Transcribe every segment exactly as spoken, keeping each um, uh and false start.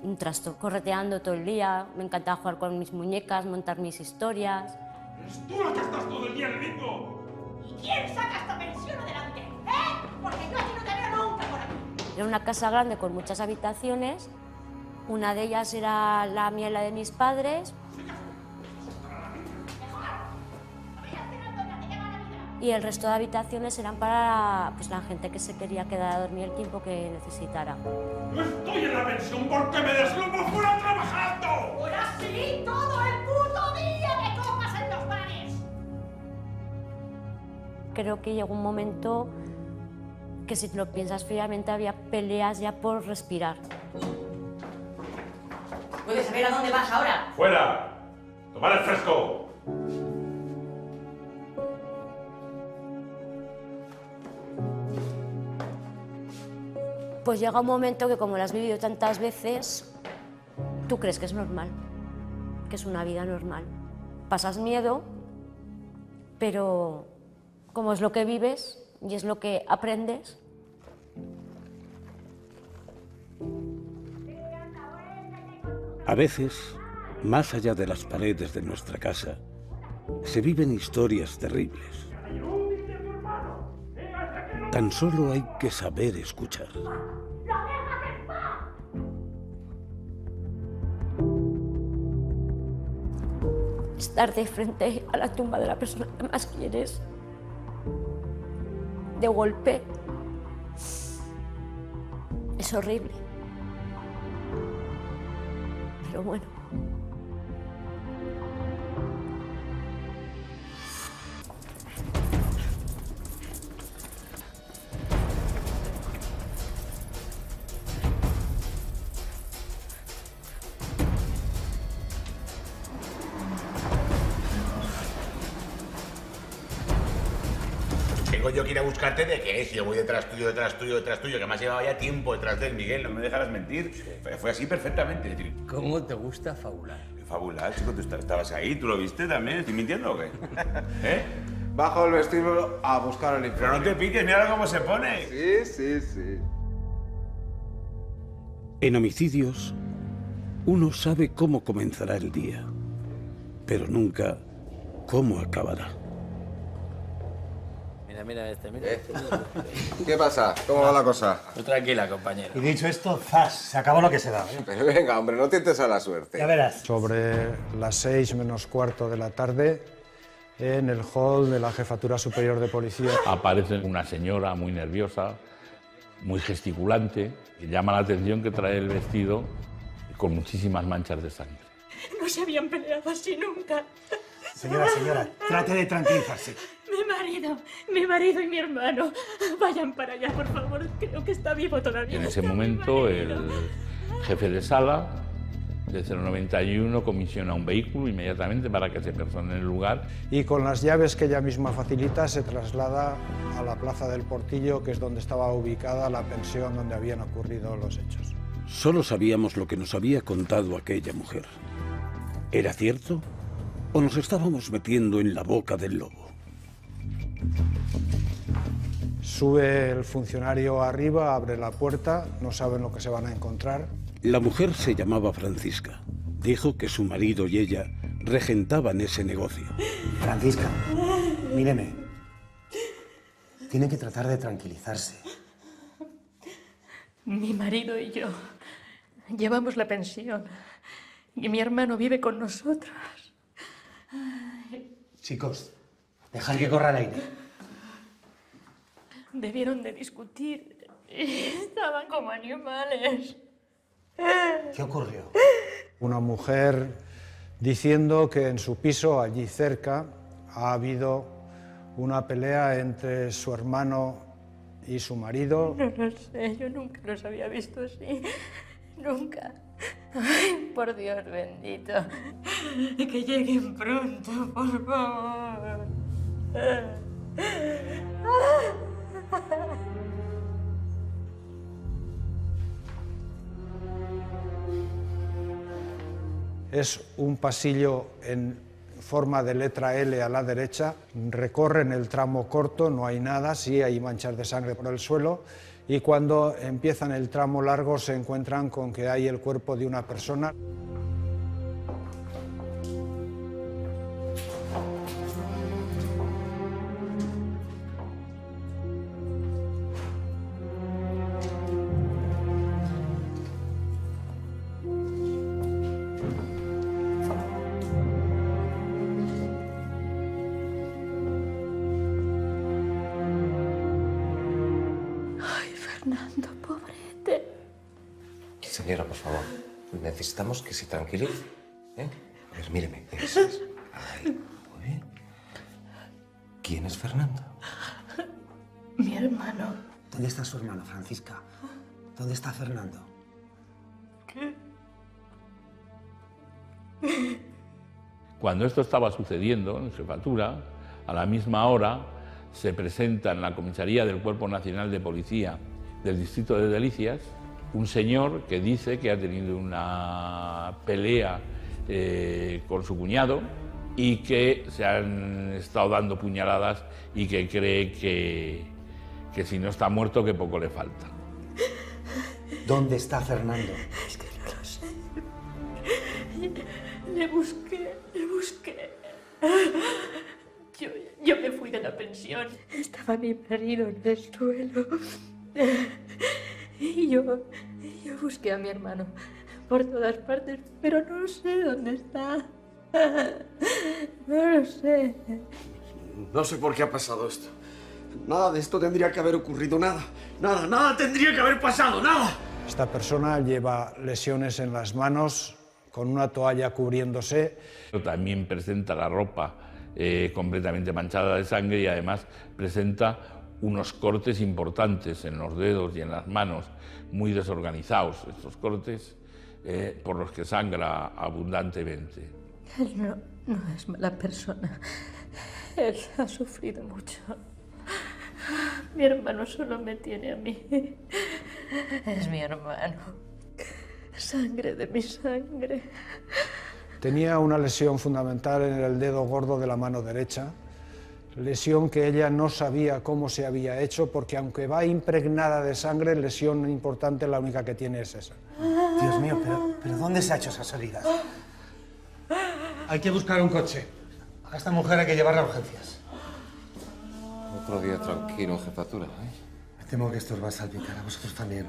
un trasto, correteando todo el día. Me encantaba jugar con mis muñecas, montar mis historias. ¡Es tú la que estás todo el día en el bingo! ¿Y quién saca esta pensión adelante? ¿Eh? Porque yo aquí no te veo nunca por aquí. Era una casa grande con muchas habitaciones. Una de ellas era la mía y la de mis padres. Y el resto de habitaciones eran para pues, la gente que se quería quedar a dormir el tiempo que necesitara. ¡No estoy en la pensión porque me deslumbro fuera trabajando! ¡Ahora sí, todo el puto día que comas en los bares! Creo que llegó un momento que, si lo piensas fríamente, había peleas ya por respirar. ¿Puedes saber a dónde vas ahora? ¡Fuera! ¡Tomar el fresco! Pues llega un momento que, como lo has vivido tantas veces, tú crees que es normal, que es una vida normal. Pasas miedo, pero como es lo que vives y es lo que aprendes. A veces, más allá de las paredes de nuestra casa, se viven historias terribles. Tan solo hay que saber escuchar. Estar de frente a la tumba de la persona que más quieres, de golpe, es horrible. Pero bueno. Tengo yo que ir a buscarte de qué es. Yo voy detrás tuyo, detrás tuyo, detrás tuyo, que me has llevado ya tiempo detrás de él, Miguel. No me dejarás mentir. Fue así perfectamente. Es decir, ¿cómo te gusta fabular? fabular, chico. Tú estabas ahí, ¿tú lo viste también? ¿Estoy mintiendo o qué? ¿Eh? Bajo el vestíbulo a buscar el informe. Pero no te piques, mira cómo se pone. Sí, sí, sí. En homicidios, uno sabe cómo comenzará el día, pero nunca cómo acabará. Mira, mira este, mira ¿Eh? este. ¿Qué pasa? ¿Cómo va la cosa? Tú tranquila, compañero. Y dicho esto, ¡zas! Se acabó lo que se daba. ¿eh? Pero venga, hombre, no tientes a la suerte. Ya verás. Sobre las seis menos cuarto de la tarde, en el hall de la Jefatura Superior de Policía. Aparece una señora muy nerviosa, muy gesticulante, que llama la atención que trae el vestido con muchísimas manchas de sangre. No se habían peleado así nunca. Señora, señora, trate de tranquilizarse. Mi marido, mi marido y mi hermano. Vayan para allá, por favor. Creo que está vivo todavía. En ese momento, el jefe de sala de cero noventa y uno comisiona un vehículo inmediatamente para que se persone en el lugar. Y con las llaves que ella misma facilita, se traslada a la Plaza del Portillo, que es donde estaba ubicada la pensión donde habían ocurrido los hechos. Solo sabíamos lo que nos había contado aquella mujer. ¿Era cierto? ¿O nos estábamos metiendo en la boca del lobo? Sube el funcionario arriba, abre la puerta, no saben lo que se van a encontrar. La mujer se llamaba Francisca. Dijo que su marido y ella regentaban ese negocio. Francisca, míreme. Tiene que tratar de tranquilizarse. Mi marido y yo llevamos la pensión y mi hermano vive con nosotros. Chicos, dejad que corra el aire. Debieron de discutir. Estaban como animales. ¿Qué ocurrió? Una mujer diciendo que en su piso, allí cerca, ha habido una pelea entre su hermano y su marido. No lo sé, yo nunca los había visto así. Nunca. Ay, por Dios bendito. Que lleguen pronto, por favor. Es un pasillo en forma de letra L a la derecha, recorren el tramo corto, no hay nada, sí hay manchas de sangre por el suelo, y cuando empiezan el tramo largo se encuentran con que hay el cuerpo de una persona. Fernando, pobrete. Señora, por favor, necesitamos que se tranquilice. ¿Eh? A ver, míreme. Eso es. Ay, muy bien. ¿Quién es Fernando? Mi hermano. ¿Dónde está su hermano, Francisca? ¿Dónde está Fernando? ¿Qué? Cuando esto estaba sucediendo en Jefatura, a la misma hora se presenta en la comisaría del Cuerpo Nacional de Policía del Distrito de Delicias un señor que dice que ha tenido una pelea eh, con su cuñado y que se han estado dando puñaladas y que cree que, que si no está muerto que poco le falta. ¿Dónde está Fernando? Es que no lo sé. Le busqué, le busqué. Yo, yo me fui de la pensión. Estaba mi marido en el suelo. Y yo, yo busqué a mi hermano por todas partes, pero no sé dónde está. No lo sé. No sé por qué ha pasado esto. Nada de esto tendría que haber ocurrido, nada. Nada, nada tendría que haber pasado, nada. Esta persona lleva lesiones en las manos, con una toalla cubriéndose. También presenta la ropa eh, completamente manchada de sangre y además presenta unos cortes importantes en los dedos y en las manos, muy desorganizados, estos cortes eh, por los que sangra abundantemente. Él no, no es mala persona. Él ha sufrido mucho. Mi hermano solo me tiene a mí. Es mi hermano. Sangre de mi sangre. Tenía una lesión fundamental en el dedo gordo de la mano derecha, lesión que ella no sabía cómo se había hecho, porque aunque va impregnada de sangre, lesión importante, la única que tiene es esa. Dios mío, pero, pero ¿dónde se ha hecho esas heridas? Hay que buscar un coche. A esta mujer hay que llevarla a urgencias. Otro día tranquilo en Jefatura, ¿eh? Me temo que esto os va a salpicar, a vosotros también.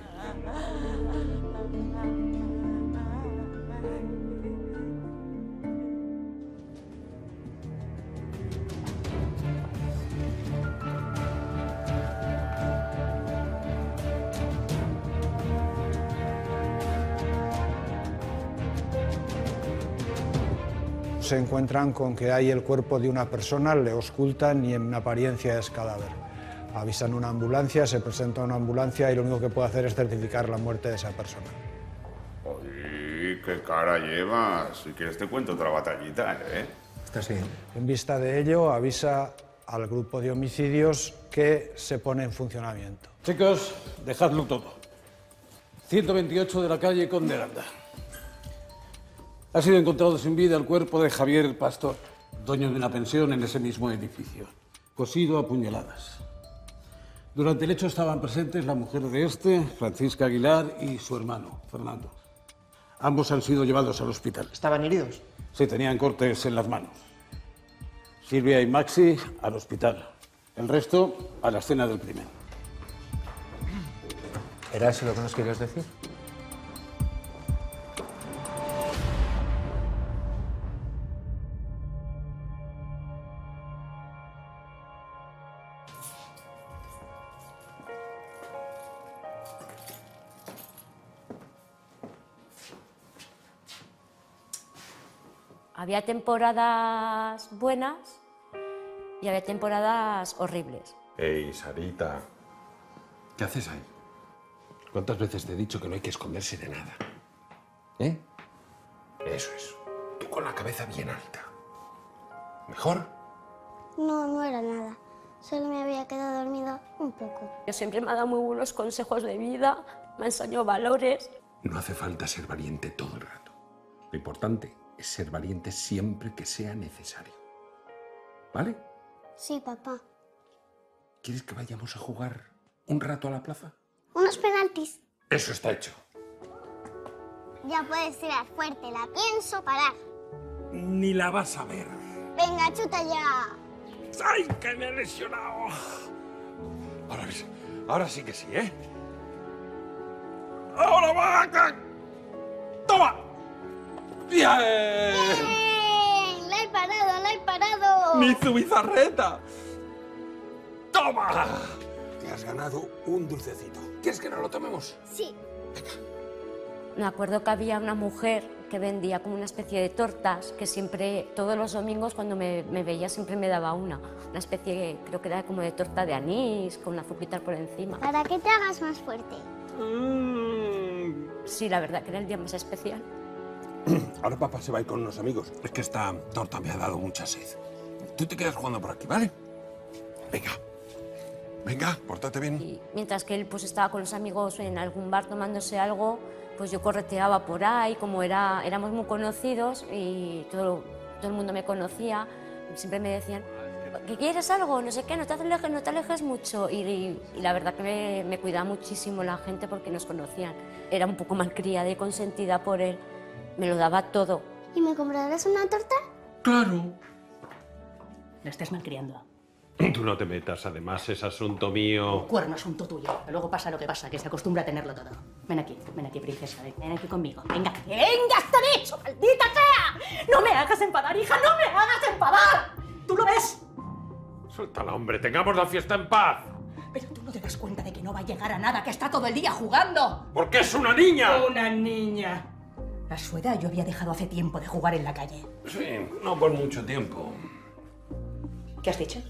Se encuentran con que hay el cuerpo de una persona, le auscultan y en apariencia es cadáver. Avisan una ambulancia, se presenta una ambulancia y lo único que puede hacer es certificar la muerte de esa persona. Oye, qué cara llevas. Si quieres te cuento otra batallita, ¿eh? Estás bien. En vista de ello, avisa al grupo de homicidios que se pone en funcionamiento. Chicos, dejadlo todo. ciento veintiocho de la calle Conde Aranda. Ha sido encontrado sin vida el cuerpo de Javier Pastor, dueño de una pensión en ese mismo edificio, cosido a puñaladas. Durante el hecho estaban presentes la mujer de este, Francisca Aguilar, y su hermano, Fernando. Ambos han sido llevados al hospital. ¿Estaban heridos? Sí, tenían cortes en las manos. Silvia y Maxi al hospital. El resto a la escena del crimen. ¿Era eso lo que nos querías decir? Había temporadas buenas y había temporadas horribles. Ey, Sarita. ¿Qué haces ahí? ¿Cuántas veces te he dicho que no hay que esconderse de nada? ¿Eh? Eso es. Tú con la cabeza bien alta. ¿Mejor? No, no era nada. Solo me había quedado dormido un poco. Siempre me ha dado muy buenos consejos de vida, me enseñó valores. No hace falta ser valiente todo el rato. Lo importante es ser valiente siempre que sea necesario. ¿Vale? Sí, papá. ¿Quieres que vayamos a jugar un rato a la plaza? Unos penaltis. Eso está hecho. Ya puedes tirar fuerte, la pienso parar. Ni la vas a ver. Venga, chuta ya. ¡Ay, que me he lesionado! Ahora, ahora sí que sí, ¿eh? ¡Ahora va! ¡Toma! ¡Bien! ¡Bien! ¡La he parado, la he parado! ¡Mi zubizarreta! ¡Toma! Te has ganado un dulcecito. ¿Quieres que nos lo tomemos? Sí. Me acuerdo que había una mujer que vendía como una especie de tortas, que siempre, todos los domingos cuando me, me veía siempre me daba una. Una especie, creo que era como de torta de anís, con azuquitar por encima. Para que te hagas más fuerte. Mm. Sí, la verdad que era el día más especial. Ahora papá se va a ir con unos amigos. Es que esta torta me ha dado mucha sed. Tú te quedas jugando por aquí, ¿vale? Venga. Venga, pórtate bien. Y mientras que él pues estaba con los amigos en algún bar tomándose algo, pues yo correteaba por ahí, como era, éramos muy conocidos y todo, todo el mundo me conocía, siempre me decían, ¿que quieres algo? No sé qué, no te alejes, no te alejes mucho. Y, y, y la verdad que me, me cuidaba muchísimo la gente porque nos conocían. Era un poco malcriada y consentida por él, me lo daba todo. ¿Y me comprarás una torta? Claro. La estás malcriando. Tú no te metas, además es asunto mío. Cuerno, asunto tuyo. Pero luego pasa lo que pasa, que se acostumbra a tenerlo todo. Ven aquí, ven aquí, princesa, ven, ven aquí conmigo. Venga, venga, está dicho, maldita sea. No me hagas enfadar, hija, no me hagas enfadar. ¿Tú lo ves? Suéltala, hombre, tengamos la fiesta en paz. Pero tú no te das cuenta de que no va a llegar a nada, que está todo el día jugando. ¡Porque es una niña! Una niña. A su edad yo había dejado hace tiempo de jugar en la calle. Sí, no por mucho tiempo. ¿Qué has dicho?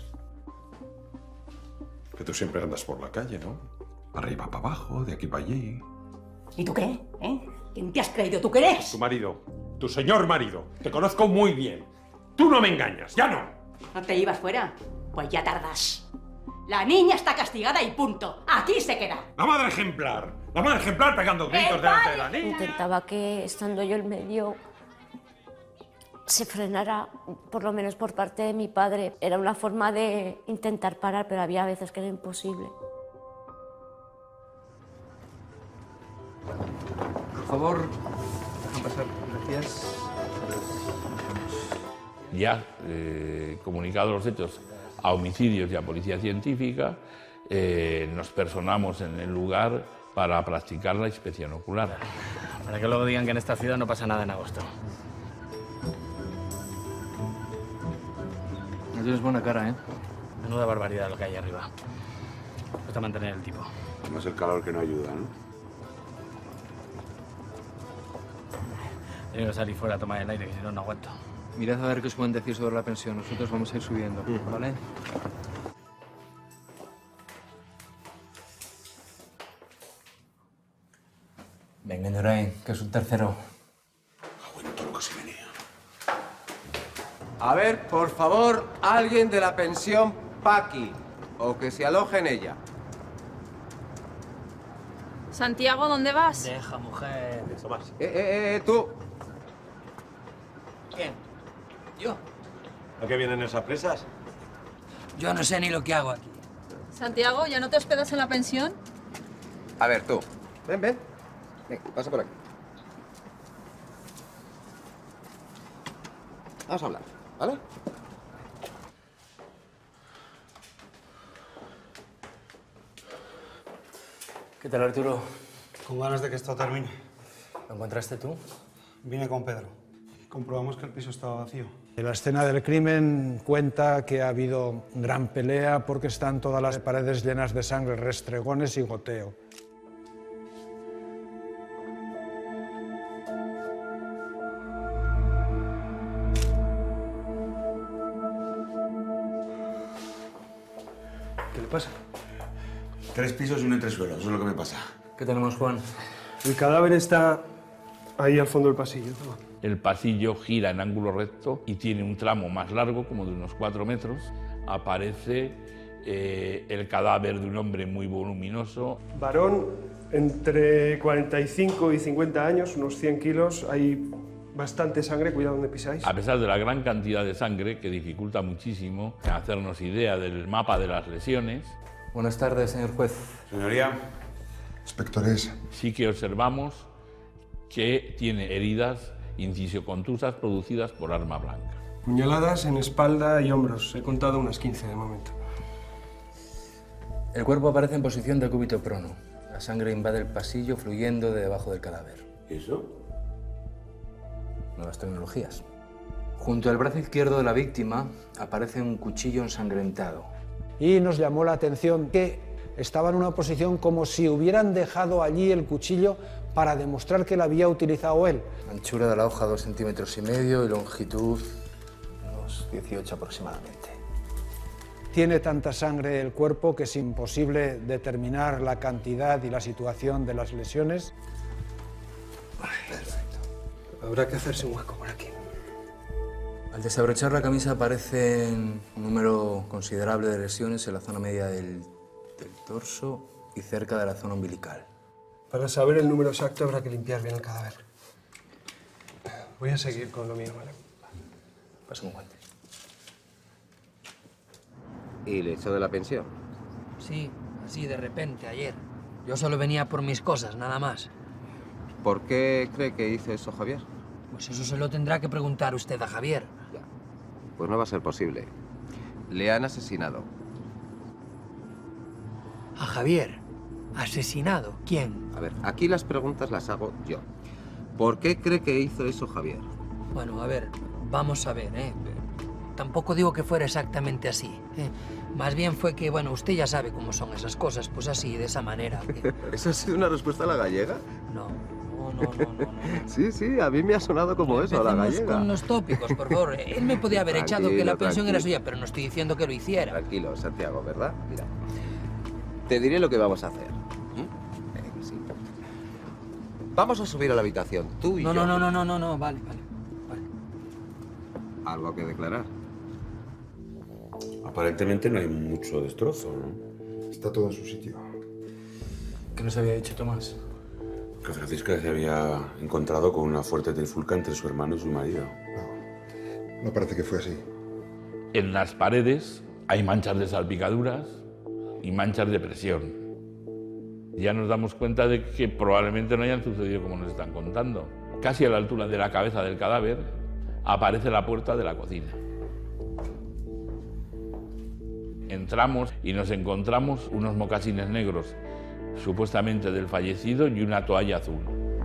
Que tú siempre andas por la calle, ¿no? Para arriba, para abajo, de aquí para allí. ¿Y tú qué? ¿Eh? ¿Quién te has creído? ¿Tú qué eres? Tu marido, tu señor marido. Te conozco muy bien. Tú no me engañas, ya no. ¿No te ibas fuera? Pues ya tardas. La niña está castigada y punto. Aquí se queda. La madre ejemplar. La madre ejemplar pegando gritos delante de la niña. Intentaba que, estando yo en medio, se frenara, por lo menos por parte de mi padre. Era una forma de intentar parar, pero había veces que era imposible. Por favor, dejan pasar. Gracias. Ya eh, comunicados los hechos a homicidios y a policía científica, eh, nos personamos en el lugar para practicar la inspección ocular. Para que luego digan que en esta ciudad no pasa nada en agosto. No tienes buena cara, ¿eh? Menuda barbaridad lo que hay arriba. Cuesta mantener el tipo. Además el calor que no ayuda, ¿no? Tengo que salir fuera a tomar el aire, que si no, no aguanto. Mirad a ver qué os pueden decir sobre la pensión. Nosotros vamos a ir subiendo, ¿vale? Venga, Indurain, que es un tercero. Aguento lo que se venía. A ver, por favor, alguien de la pensión Paqui, o que se aloje en ella. Santiago, ¿dónde vas? Deja, mujer. Eso más. Eh, eh, eh, tú. ¿Quién? ¿Yo? ¿A qué vienen esas presas? Yo no sé ni lo que hago aquí. Santiago, ¿ya no te hospedas en la pensión? A ver, tú. Ven, ven. Ven, pasa por aquí. Vamos a hablar, ¿vale? ¿Qué tal, Arturo? Con ganas de que esto termine. ¿Lo encontraste tú? Vine con Pedro. Comprobamos que el piso estaba vacío. La escena del crimen cuenta que ha habido gran pelea porque están todas las paredes llenas de sangre, restregones y goteo. ¿Qué le pasa? Tres pisos y un entresuelo, eso es lo que me pasa. ¿Qué tenemos, Juan? El cadáver está ahí al fondo del pasillo. Toma. El pasillo gira en ángulo recto y tiene un tramo más largo, como de unos cuatro metros. Aparece eh, el cadáver de un hombre muy voluminoso. Varón, entre cuarenta y cinco y cincuenta años, unos cien kilos. Hay bastante sangre, cuidado donde pisáis. A pesar de la gran cantidad de sangre, que dificulta muchísimo hacernos idea del mapa de las lesiones. Buenas tardes, señor juez. Señoría, Inspectores. Sí que observamos que tiene heridas incisiocontusas producidas por arma blanca. Puñaladas en espalda y hombros. He contado unas quince de momento. El cuerpo aparece en posición de cúbito prono. La sangre invade el pasillo fluyendo de debajo del cadáver. ¿Y eso? Nuevas tecnologías. Junto al brazo izquierdo de la víctima aparece un cuchillo ensangrentado. Y nos llamó la atención que estaba en una posición como si hubieran dejado allí el cuchillo para demostrar que lo había utilizado él. Anchura de la hoja dos centímetros y medio y longitud unos dieciocho aproximadamente. Tiene tanta sangre el cuerpo que es imposible determinar la cantidad y la situación de las lesiones. Perfecto. Habrá que hacerse un hueco por aquí. Al desabrochar la camisa aparecen un número considerable de lesiones en la zona media del, del torso y cerca de la zona umbilical. Para saber el número exacto habrá que limpiar bien el cadáver. Voy a seguir con lo mío, ¿vale? Pasa un guante. ¿Y le echó de la pensión? Sí, así de repente, ayer. Yo solo venía por mis cosas, nada más. ¿Por qué cree que hizo eso Javier? Pues eso se lo tendrá que preguntar usted a Javier. Ya. Pues no va a ser posible. Le han asesinado. ¿A Javier? ¿Asesinado? ¿Quién? A ver, aquí las preguntas las hago yo. ¿Por qué cree que hizo eso Javier? Bueno, a ver, vamos a ver, ¿eh? Tampoco digo que fuera exactamente así, ¿eh? Más bien fue que, bueno, usted ya sabe cómo son esas cosas, pues así, de esa manera. Que... ¿Eso ha sido una respuesta a la gallega? No, no, no, no, no. no. Sí, sí, a mí me ha sonado como eso, a la gallega. Empecemos con los tópicos, por favor. Él me podía haber echado que la pensión era suya, pero no estoy diciendo que lo hiciera. Tranquilo, Santiago, ¿verdad? Mira, te diré lo que vamos a hacer. ¿Mm? Sí. Vamos a subir a la habitación, tú y no, yo. No, no, no, no, no, no, vale, vale, vale. ¿Algo que declarar? Aparentemente no hay mucho destrozo, ¿no? Está todo en su sitio. ¿Qué nos había dicho Tomás? Que Francisca se había encontrado con una fuerte trifulca entre su hermano y su marido. No, no parece que fue así. En las paredes hay manchas de salpicaduras y manchas de presión. Ya nos damos cuenta de que probablemente no hayan sucedido como nos están contando. Casi a la altura de la cabeza del cadáver aparece la puerta de la cocina. Entramos y nos encontramos unos mocasines negros, supuestamente del fallecido, y una toalla azul.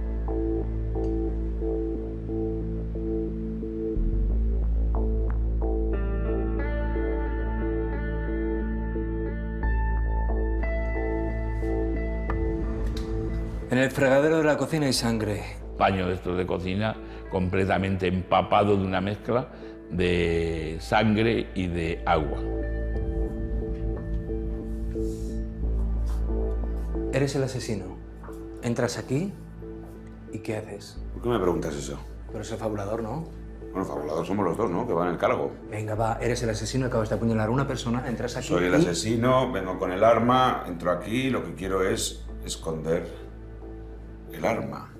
En el fregadero de la cocina hay sangre. Paño de estos de cocina completamente empapado de una mezcla de sangre y de agua. Eres el asesino. Entras aquí y ¿qué haces? ¿Por qué me preguntas eso? Pero es el fabulador, ¿no? Bueno, fabulador somos los dos, ¿no? Que van en el cargo. Venga, va, eres el asesino, acabas de apuñalar a una persona, entras aquí. Soy el y... asesino, vengo con el arma, entro aquí, lo que quiero es esconder el arma.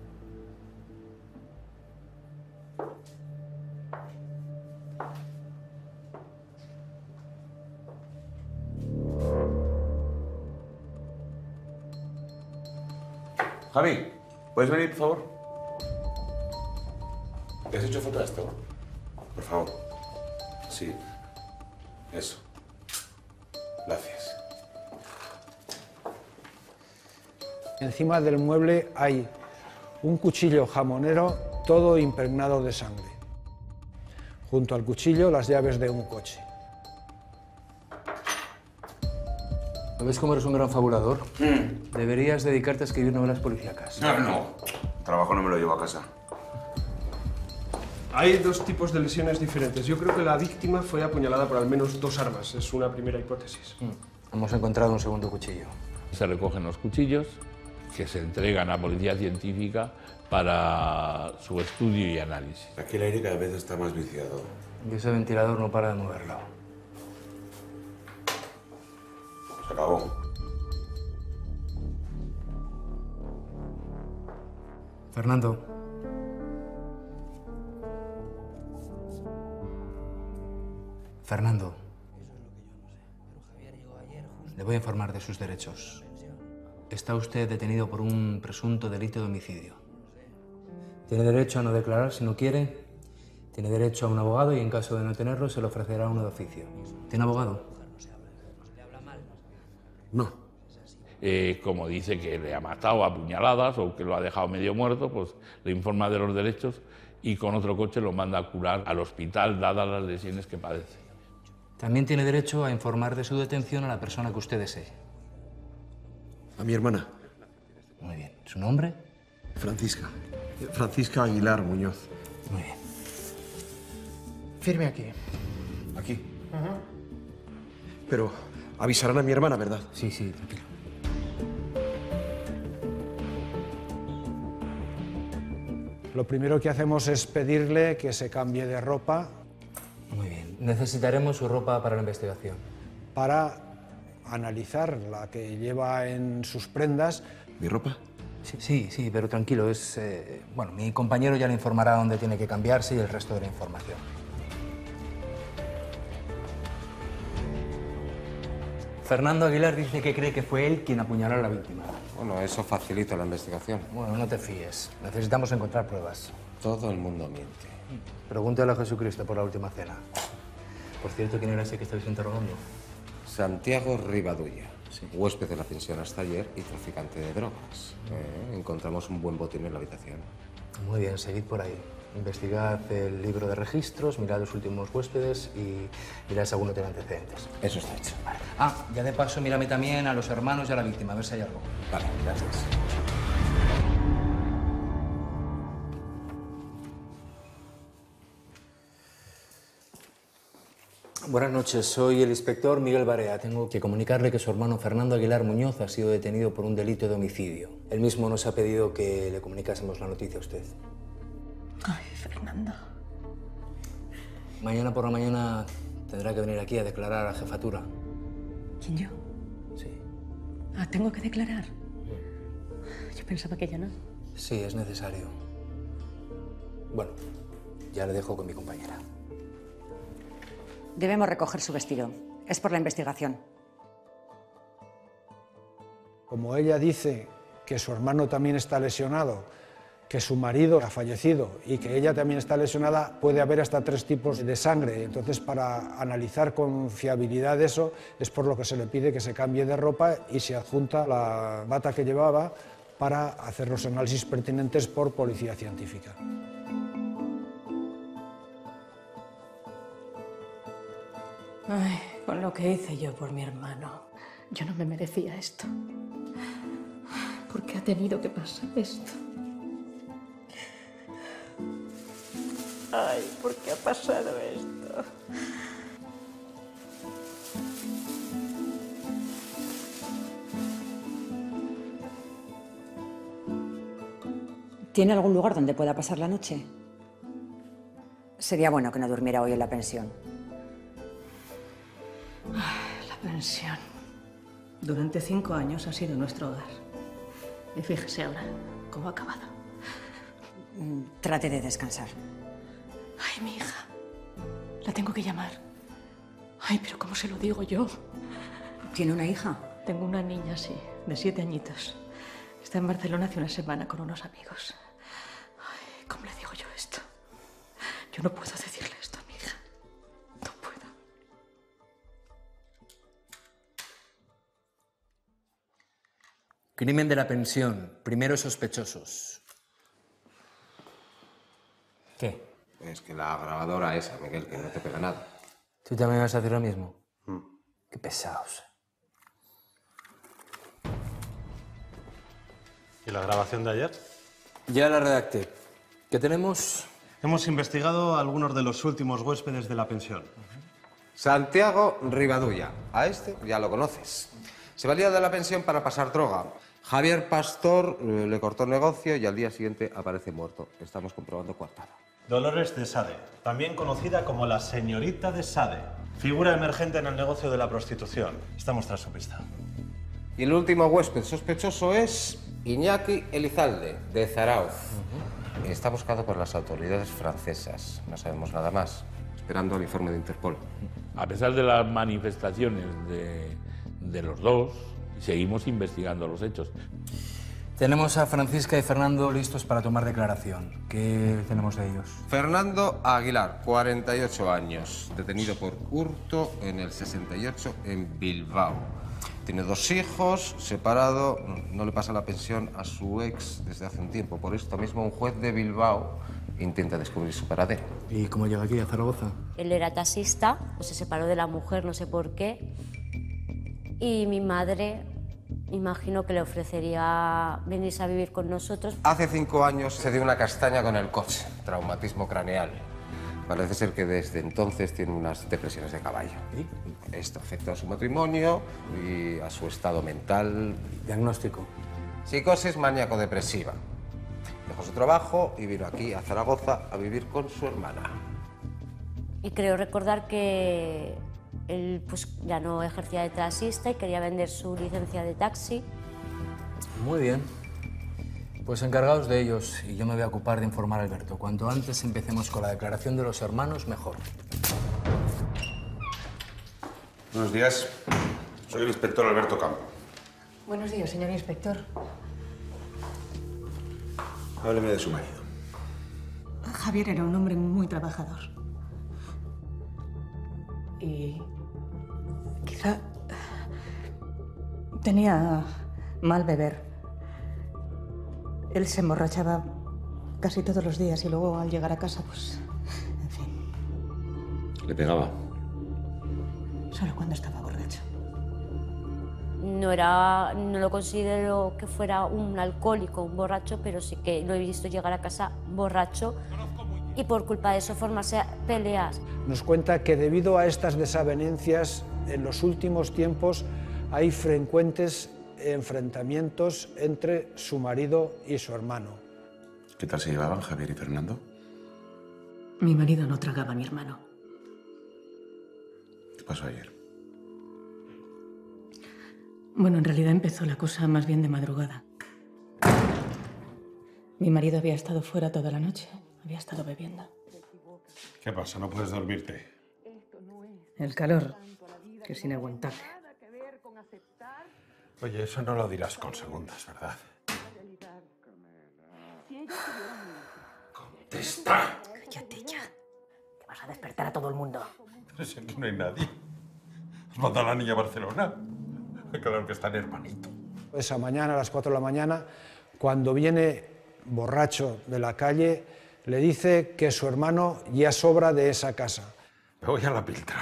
Javi, ¿puedes venir, por favor? ¿Le has hecho foto a esto? Por favor. Sí. Eso. Gracias. Encima del mueble hay un cuchillo jamonero todo impregnado de sangre. Junto al cuchillo, las llaves de un coche. ¿No ves cómo eres un gran fabulador? Mm. Deberías dedicarte a escribir novelas policíacas. No, no. El trabajo no me lo llevo a casa. Hay dos tipos de lesiones diferentes. Yo creo que la víctima fue apuñalada por al menos dos armas. Es una primera hipótesis. Mm. Hemos encontrado un segundo cuchillo. Se recogen los cuchillos que se entregan a Policía Científica para su estudio y análisis. Aquí el aire cada vez está más viciado. Y ese ventilador no para de moverlo. Se acabó. Fernando. Fernando. Le voy a informar de sus derechos. Está usted detenido por un presunto delito de homicidio. Tiene derecho a no declarar si no quiere, tiene derecho a un abogado y en caso de no tenerlo se le ofrecerá uno de oficio. ¿Tiene abogado? No. Eh, como dice que le ha matado a puñaladas o que lo ha dejado medio muerto, pues le informa de los derechos y con otro coche lo manda a curar al hospital, dadas las lesiones que padece. También tiene derecho a informar de su detención a la persona que usted desee. A mi hermana. Muy bien. ¿Su nombre? Francisca. Francisca Aguilar Muñoz. Muy bien. Firme aquí. ¿Aquí? Pero avisarán a mi hermana, ¿verdad? Sí, sí, tranquilo. Lo primero que hacemos es pedirle que se cambie de ropa. Muy bien. Necesitaremos su ropa para la investigación. Para analizar la que lleva en sus prendas. ¿Mi ropa? Sí, sí, sí, pero tranquilo, es... Eh, bueno, mi compañero ya le informará dónde tiene que cambiarse y el resto de la información. Fernando Aguilar dice que cree que fue él quien apuñaló a la víctima. Bueno, eso facilita la investigación. Bueno, no te fíes. Necesitamos encontrar pruebas. Todo el mundo miente. Pregúntale a Jesucristo por la última cena. Por cierto, ¿quién era ese que estáis interrogando? Santiago Rivadulla, sí. Huésped de la pensión hasta ayer y traficante de drogas. Eh, encontramos un buen botín en la habitación. Muy bien, seguid por ahí. Investigad el libro de registros, mirad los últimos huéspedes y mirad si alguno tiene antecedentes. Eso está hecho. Vale. Ah, ya de paso, mírame también a los hermanos y a la víctima, a ver si hay algo. Vale, gracias. Buenas noches, soy el inspector Miguel Barea. Tengo que comunicarle que su hermano Fernando Aguilar Muñoz ha sido detenido por un delito de homicidio. Él mismo nos ha pedido que le comunicásemos la noticia a usted. Ay, Fernando. Mañana por la mañana tendrá que venir aquí a declarar a jefatura. ¿Quién, yo? Sí. Ah, ¿tengo que declarar? Yo pensaba que ya no. Sí, es necesario. Bueno, ya le dejo con mi compañera. Debemos recoger su vestido. Es por la investigación. Como ella dice que su hermano también está lesionado, que su marido ha fallecido y que ella también está lesionada, puede haber hasta tres tipos de sangre. Entonces, para analizar con fiabilidad eso, es por lo que se le pide que se cambie de ropa y se adjunta la bata que llevaba para hacer los análisis pertinentes por policía científica. Ay, con lo que hice yo por mi hermano. Yo no me merecía esto. ¿Por qué ha tenido que pasar esto? Ay, ¿por qué ha pasado esto? ¿Tiene algún lugar donde pueda pasar la noche? Sería bueno que no durmiera hoy en la pensión. Ay, la pensión. Durante cinco años ha sido nuestro hogar. Y fíjese ahora cómo ha acabado. Trate de descansar. Ay, mi hija. La tengo que llamar. Ay, pero ¿cómo se lo digo yo? ¿Tiene una hija? Tengo una niña, sí, de siete añitos. Está en Barcelona hace una semana con unos amigos. Ay, ¿cómo le digo yo esto? Yo no puedo decirle esto a mi hija. No puedo. Crimen de la pensión. Primeros sospechosos. ¿Qué? Es que la grabadora esa, Miguel, que no te pega nada. ¿Tú también vas a hacer lo mismo? Mm. Qué pesados. ¿Y la grabación de ayer? Ya la redacté. ¿Qué tenemos? Hemos investigado a algunos de los últimos huéspedes de la pensión. Santiago Rivadulla. A este ya lo conoces. Se valía de la pensión para pasar droga. Javier Pastor eh, le cortó el negocio y al día siguiente aparece muerto. Estamos comprobando coartada. Dolores de Sade, también conocida como la señorita de Sade. Figura emergente en el negocio de la prostitución. Estamos tras su pista. Y el último huésped sospechoso es Iñaki Elizalde, de Zarauz. Uh-huh. Está buscado por las autoridades francesas. No sabemos nada más. Esperando el informe de Interpol. A pesar de las manifestaciones de, de los dos y seguimos investigando los hechos. Tenemos a Francisca y Fernando listos para tomar declaración. ¿Qué tenemos de ellos? Fernando Aguilar, cuarenta y ocho años, detenido por hurto en el sesenta y ocho en Bilbao. Tiene dos hijos, separado, no le pasa la pensión a su ex desde hace un tiempo. Por esto mismo, un juez de Bilbao intenta descubrir su paradero. ¿Y cómo llega aquí, a Zaragoza? Él era taxista, pues se separó de la mujer, no sé por qué. Y mi madre, imagino que le ofrecería venirse a vivir con nosotros. Hace cinco años se dio una castaña con el coche, traumatismo craneal. Parece ser que desde entonces tiene unas depresiones de caballo. Esto afecta a su matrimonio y a su estado mental. ¿Diagnóstico? Psicosis maníaco-depresiva. Dejó su trabajo y vino aquí, a Zaragoza, a vivir con su hermana. Y creo recordar que él pues, ya no ejercía de taxista y quería vender su licencia de taxi. Muy bien. Pues encargaos de ellos y yo me voy a ocupar de informar a Alberto. Cuanto antes empecemos con la declaración de los hermanos, mejor. Buenos días. Soy el inspector Alberto Campo. Buenos días, señor inspector. Hábleme de su marido. Javier era un hombre muy trabajador. Y quizá tenía mal beber. Él se emborrachaba casi todos los días y luego al llegar a casa, pues, en fin, ¿Le pegaba? solo cuando estaba borracho. No, era, no lo considero que fuera un alcohólico, un borracho, pero sí que lo he visto llegar a casa borracho y por culpa de eso formarse peleas. Nos cuenta que debido a estas desavenencias, en los últimos tiempos hay frecuentes enfrentamientos entre su marido y su hermano. ¿Qué tal se llevaban Javier y Fernando? Mi marido no tragaba a mi hermano. ¿Qué pasó ayer? Bueno, en realidad empezó la cosa más bien de madrugada. Mi marido había estado fuera toda la noche, había estado bebiendo. ¿Qué pasa? ¿No puedes dormirte? El calor, que es inaguantable. Oye, eso no lo dirás con segundas, ¿verdad? ¡Contesta! Cállate ya, que vas a despertar a todo el mundo. Pero si aquí no hay nadie. ¿Has mandado a la niña a Barcelona? Claro que está el hermanito. Esa mañana, a las cuatro de la mañana, cuando viene borracho de la calle, le dice que su hermano ya sobra de esa casa. Me voy a la Piltra.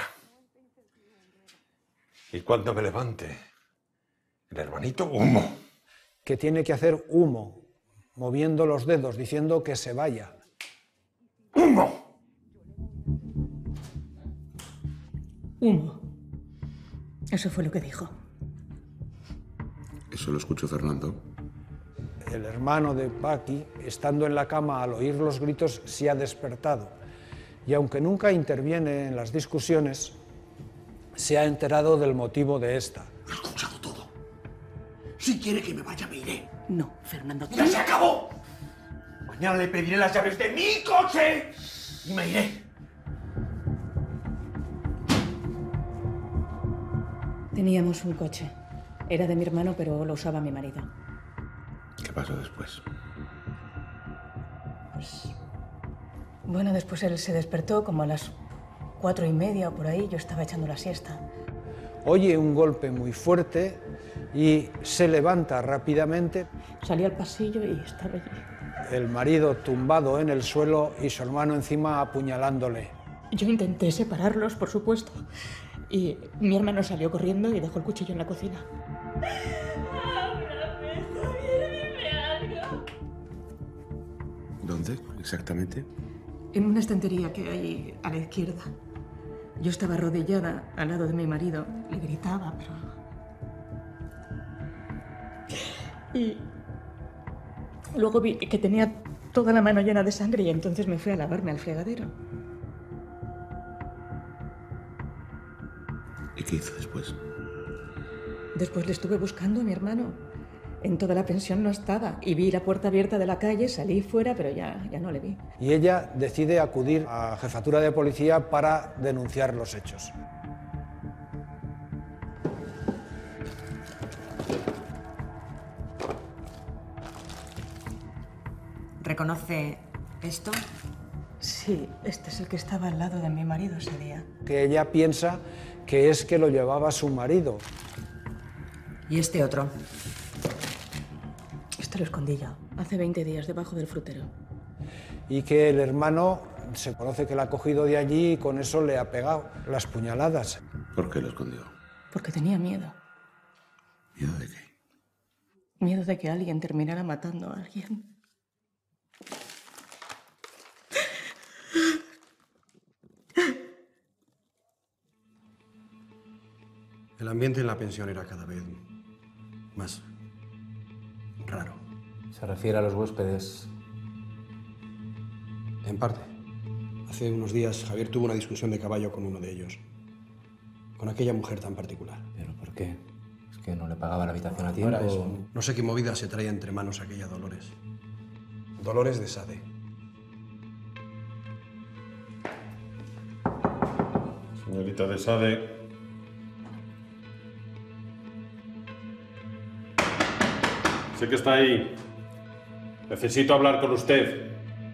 Y cuando me levante, el hermanito, humo. Que tiene que hacer humo, moviendo los dedos, diciendo que se vaya. ¡Humo! Humo. Eso fue lo que dijo. ¿Eso lo escuchó Fernando? El hermano de Paqui, estando en la cama al oír los gritos, se ha despertado. Y aunque nunca interviene en las discusiones, se ha enterado del motivo de esta. Lo he escuchado todo. Si quiere que me vaya, me iré. No, Fernando. ¡Ya se acabó! Mañana le pediré las llaves de mi coche y me iré. Teníamos un coche. Era de mi hermano, pero lo usaba mi marido. ¿Qué pasó después? Pues... Bueno, después él se despertó como a las cuatro y media o por ahí. Yo estaba echando la siesta. Oye un golpe muy fuerte y se levanta rápidamente. Salí al pasillo y estaba allí. El marido tumbado en el suelo y su hermano encima apuñalándole. Yo intenté separarlos, por supuesto. Y mi hermano salió corriendo y dejó el cuchillo en la cocina. ¿Dónde exactamente? En una estantería que hay a la izquierda. Yo estaba arrodillada al lado de mi marido. Le gritaba, pero... Y luego vi que tenía toda la mano llena de sangre y entonces me fui a lavarme al fregadero. ¿Y qué hizo después? Después le estuve buscando a mi hermano. En toda la pensión no estaba. Y vi la puerta abierta de la calle, salí fuera, pero ya, ya no le vi. Y ella decide acudir a jefatura de policía para denunciar los hechos. ¿Reconoce esto? Sí, este es el que estaba al lado de mi marido ese día. Que ella piensa que es que lo llevaba su marido. ¿Y este otro? Este lo escondí ya, hace veinte días, debajo del frutero. Y que el hermano se conoce que la ha cogido de allí y con eso le ha pegado las puñaladas. ¿Por qué lo escondió? Porque tenía miedo. ¿Miedo de qué? Miedo de que alguien terminara matando a alguien. El ambiente en la pensión era cada vez más raro. ¿Se refiere a los huéspedes? En parte. Hace unos días Javier tuvo una discusión de caballo con uno de ellos. Con aquella mujer tan particular. ¿Pero por qué? ¿Es que no le pagaba la habitación a tiempo? No era eso. No sé qué movida se traía entre manos aquella Dolores. Dolores de Sade. Señorita de Sade. Sé que está ahí. Necesito hablar con usted.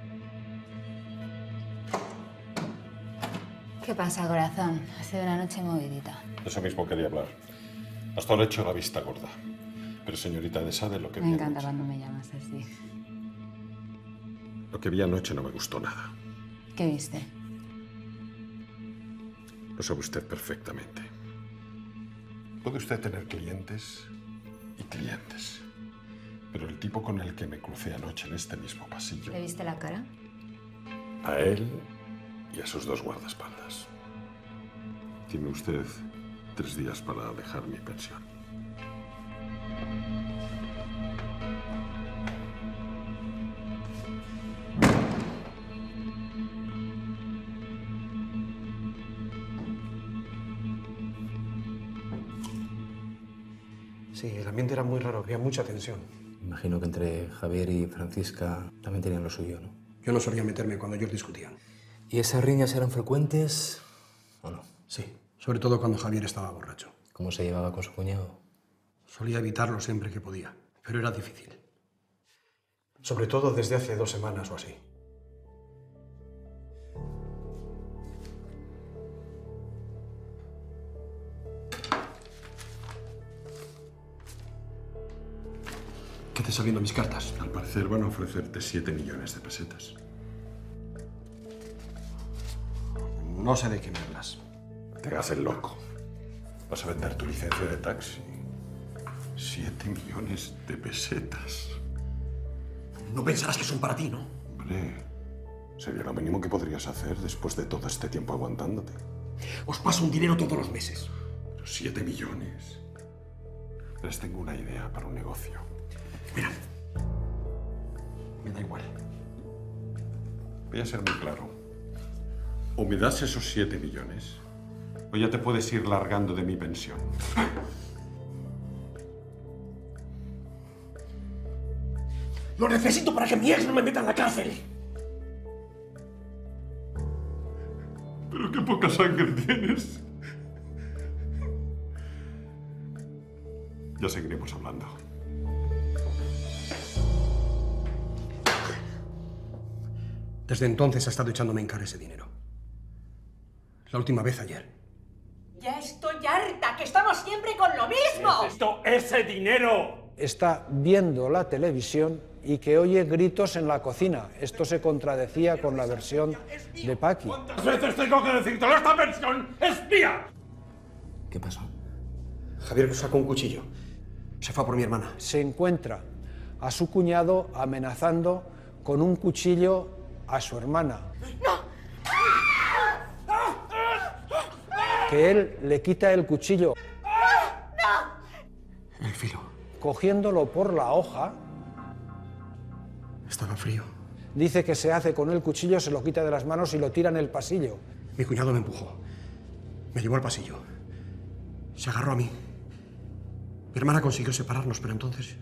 ¿Qué pasa, corazón? Ha sido una noche movidita. Eso mismo quería hablar. Hasta ahora he hecho la vista gorda. Pero señorita de Sade, lo que Me vi encanta anoche, cuando me llamas así. lo que vi anoche no me gustó nada. ¿Qué viste? Lo sabe usted perfectamente. Puede usted tener clientes y clientes. Pero el tipo con el que me crucé anoche en este mismo pasillo, ¿Le viste la cara? a él y a sus dos guardaespaldas. Tiene usted tres días para dejar mi pensión. Sí, el ambiente era muy raro, había mucha tensión. Imagino que entre Javier y Francisca también tenían lo suyo, ¿no? Yo no solía meterme cuando ellos discutían. ¿Y esas riñas eran frecuentes o no? Sí, sobre todo cuando Javier estaba borracho. ¿Cómo se llevaba con su cuñado? Solía evitarlo siempre que podía, pero era difícil. Sobre todo desde hace dos semanas o así. ¿Qué te están viendo mis cartas? Al parecer van a ofrecerte siete millones de pesetas. No sé de qué me hablas. Te hagas el loco. Vas a vender tu licencia de taxi. Siete millones de pesetas. No pensarás que son para ti, ¿no? Hombre, sería lo mínimo que podrías hacer después de todo este tiempo aguantándote. Os paso un dinero todos los meses. Pero siete millones. Les tengo una idea para un negocio. Mira, me da igual. Voy a ser muy claro. O me das esos siete millones, o ya te puedes ir largando de mi pensión. Lo necesito para que mi ex no me meta en la cárcel. Pero qué poca sangre tienes. Ya seguiremos hablando. Desde entonces ha estado echándome en cara ese dinero. La última vez ayer. Ya estoy harta, que estamos siempre con lo mismo. ¡Necesito ese dinero! Está viendo la televisión y que oye gritos en la cocina. Esto se contradecía con la versión de Paqui. ¿Cuántas veces tengo que decírtelo? ¡Esta pensión es mía! ¿Qué pasó? Javier sacó un cuchillo. Se fue a por mi hermana. Se encuentra a su cuñado amenazando con un cuchillo a su hermana. Que él le quita el cuchillo. El filo. Cogiéndolo por la hoja. Estaba frío. Dice que se hace con el cuchillo, se lo quita de las manos y lo tira en el pasillo. Mi cuñado me empujó. Me llevó al pasillo. Se agarró a mí. Mi hermana consiguió separarnos, pero entonces...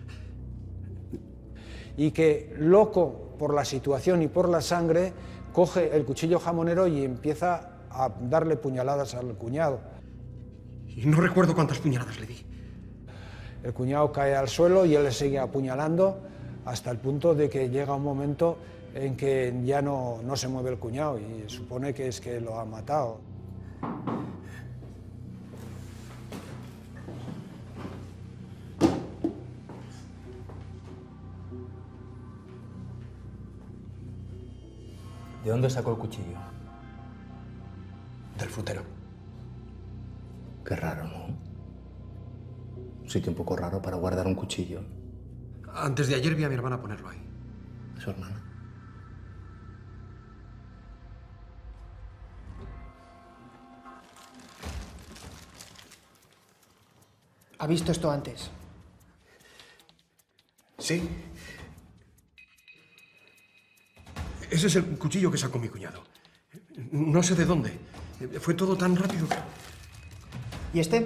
Y que, loco por la situación y por la sangre, coge el cuchillo jamonero y empieza a darle puñaladas al cuñado. Y no recuerdo cuántas puñaladas le di. El cuñado cae al suelo y él le sigue apuñalando hasta el punto de que llega un momento en que ya no, no se mueve el cuñado y supone que es que lo ha matado. ¿De dónde sacó el cuchillo? Del frutero. Qué raro, ¿no? Un sitio un poco raro para guardar un cuchillo. Antes de ayer vi a mi hermana ponerlo ahí. ¿Su hermana? ¿Ha visto esto antes? Sí. Ese es el cuchillo que sacó mi cuñado. No sé de dónde. Fue todo tan rápido. ¿Y este?